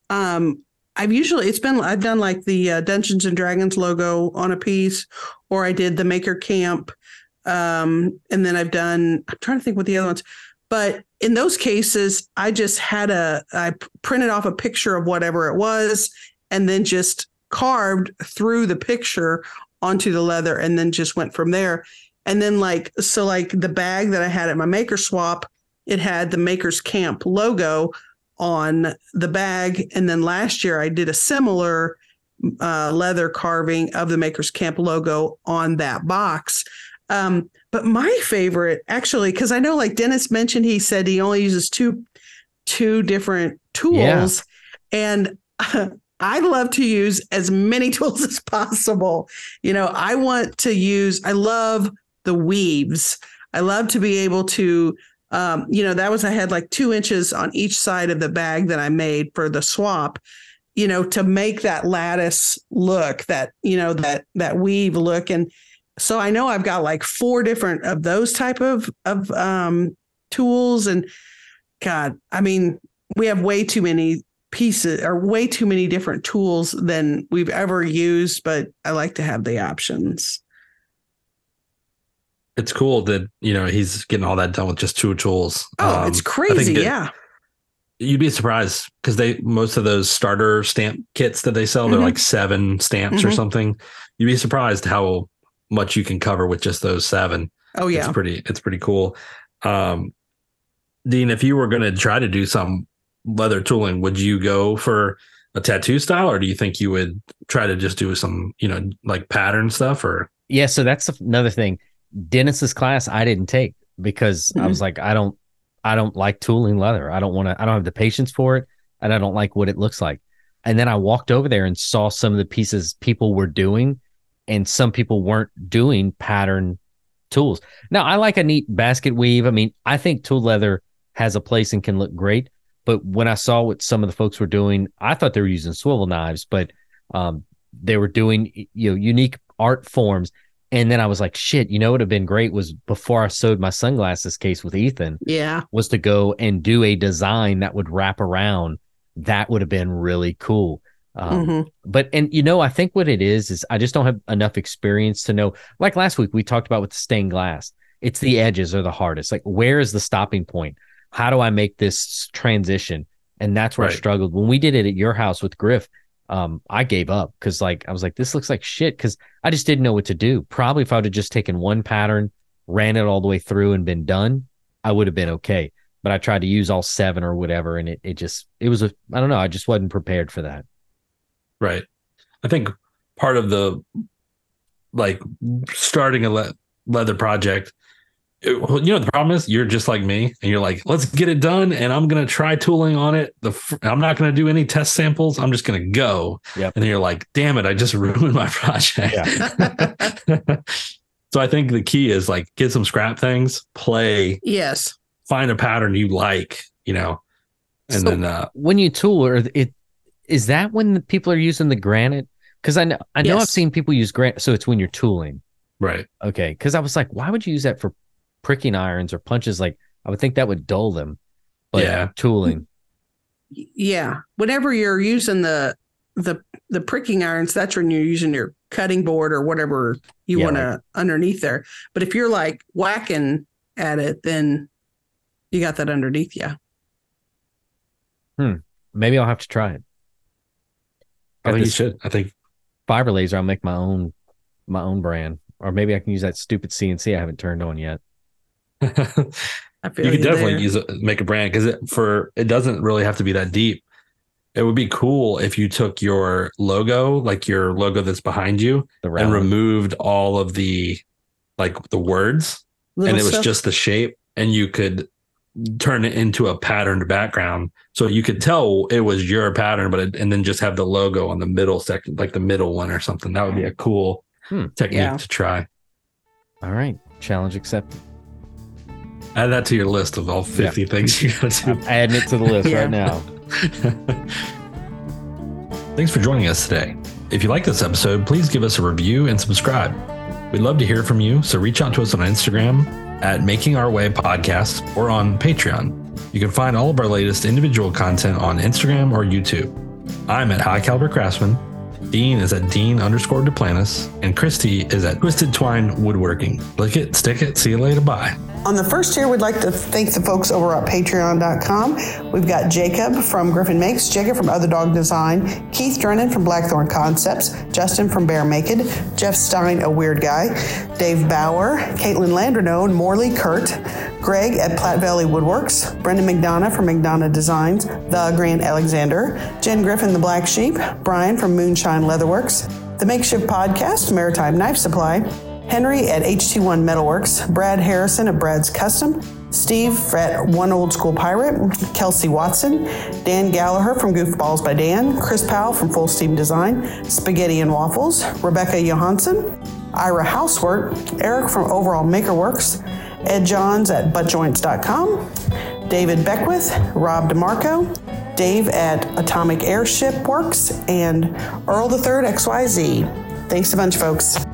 I've done like the Dungeons and Dragons logo on a piece, or I did the Maker Camp. And then I'm trying to think what the other ones, but in those cases, I just I printed off a picture of whatever it was and then just carved through the picture onto the leather and then just went from there. And then like the bag that I had at my Maker Swap, it had the Maker's Camp logo on the bag. And then last year I did a similar leather carving of the Maker's Camp logo on that box. But my favorite, actually, because I know like Dennis mentioned, he said he only uses two different tools. Yeah. And I love to use as many tools as possible. I love the weaves. I love to be able to, I had like 2 inches on each side of the bag that I made for the swap, to make that lattice look, that weave look. And so I know I've got like 4 different of those type of tools. And God, I mean, we have way too many pieces or way too many different tools than we've ever used, but I like to have the options. It's cool that, he's getting all that done with just 2 tools. Oh, it's crazy. Yeah. You'd be surprised because most of those starter stamp kits that they sell, they're like 7 stamps or something. You'd be surprised how much you can cover with just those 7. Oh yeah. It's pretty cool. Dean, if you were going to try to do some leather tooling, would you go for a tattoo style, or do you think you would try to just do some, like pattern stuff? Or yeah, so that's another thing. Dennis's class I didn't take because I was like, I don't like tooling leather. I don't have the patience for it, and I don't like what it looks like. And then I walked over there and saw some of the pieces people were doing, and some people weren't doing pattern tools. Now, I like a neat basket weave. I mean, I think tool leather has a place and can look great. But when I saw what some of the folks were doing, I thought they were using swivel knives, but they were doing unique art forms. And then I was like, shit, what would have been great was before I sewed my sunglasses case with Ethan, was to go and do a design that would wrap around. That would have been really cool. But I think what it is I just don't have enough experience to know. Like last week, we talked about with the stained glass, it's the edges are the hardest. Like, where is the stopping point? How do I make this transition? And that's where I struggled. When we did it at your house with Griff, I gave up because I was like, this looks like shit, because I just didn't know what to do. Probably if I would have just taken one pattern, ran it all the way through and been done, I would have been okay. But I tried to use all 7 or whatever, and it was I don't know, I just wasn't prepared for that. Right. I think part of the starting a leather project, the problem is you're just like me and you're like, let's get it done. And I'm going to try tooling on it. I'm not going to do any test samples. I'm just going to go. Yep. And then you're like, damn it, I just ruined my project. Yeah. So I think the key is get some scrap things, play. Yes. Find a pattern you like, and so then when you tool, is that when the people are using the granite? Because I know I've seen people use granite. So it's when you're tooling. Right. Okay. Because I was like, why would you use that for pricking irons or punches? Like, I would think that would dull them. But tooling. Yeah. Whenever you're using the pricking irons, that's when you're using your cutting board or whatever you want to underneath there. But if you're whacking at it, then you got that underneath you. Maybe I'll have to try it. I think you should. I think fiber laser, I'll make my own brand. Or maybe I can use that stupid CNC I haven't turned on yet. You could definitely make a brand, because it doesn't really have to be that deep. It would be cool if you took your logo, your logo that's behind you, and removed all of the words, and it was just the shape, and you could turn it into a patterned background, so you could tell it was your pattern, and then just have the logo on the middle section, the middle one or something. That would be a cool technique to try. All right, challenge accepted. Add that to your list of all 50 things you got to do. I'm adding it to the list right now. Thanks for joining us today. If you like this episode, please give us a review and subscribe. We'd love to hear from you, so reach out to us on Instagram at Making Our Way Podcast or on Patreon. You can find all of our latest individual content on Instagram or YouTube. I'm at High Caliber Craftsman. Dean is at Dean_Duplantis, and Christy is at Twisted Twine Woodworking. Lick it, stick it, see you later, bye. On the first tier, we'd like to thank the folks over at patreon.com. We've got Jacob from Griffin Makes, Jacob from Other Dog Design, Keith Drennan from Blackthorn Concepts, Justin from Bear Naked, Jeff Stein, a weird guy, Dave Bauer, Caitlin Landreneau, and Morley Kurt, Greg at Platte Valley Woodworks, Brendan McDonough from McDonough Designs, The Grant Alexander, Jen Griffin, The Black Sheep, Brian from Moonshine Leatherworks, The Makeshift Podcast, Maritime Knife Supply, Henry at HT1 Metalworks, Brad Harrison at Brad's Custom, Steve at One Old School Pirate, Kelsey Watson, Dan Gallagher from Goofballs by Dan, Chris Powell from Full Steam Design, Spaghetti and Waffles, Rebecca Johansson, Ira Housework, Eric from Overall Makerworks, Ed Johns at buttjoints.com, David Beckwith, Rob DeMarco, Dave at Atomic Airship Works, and Earl III XYZ. Thanks a bunch, folks.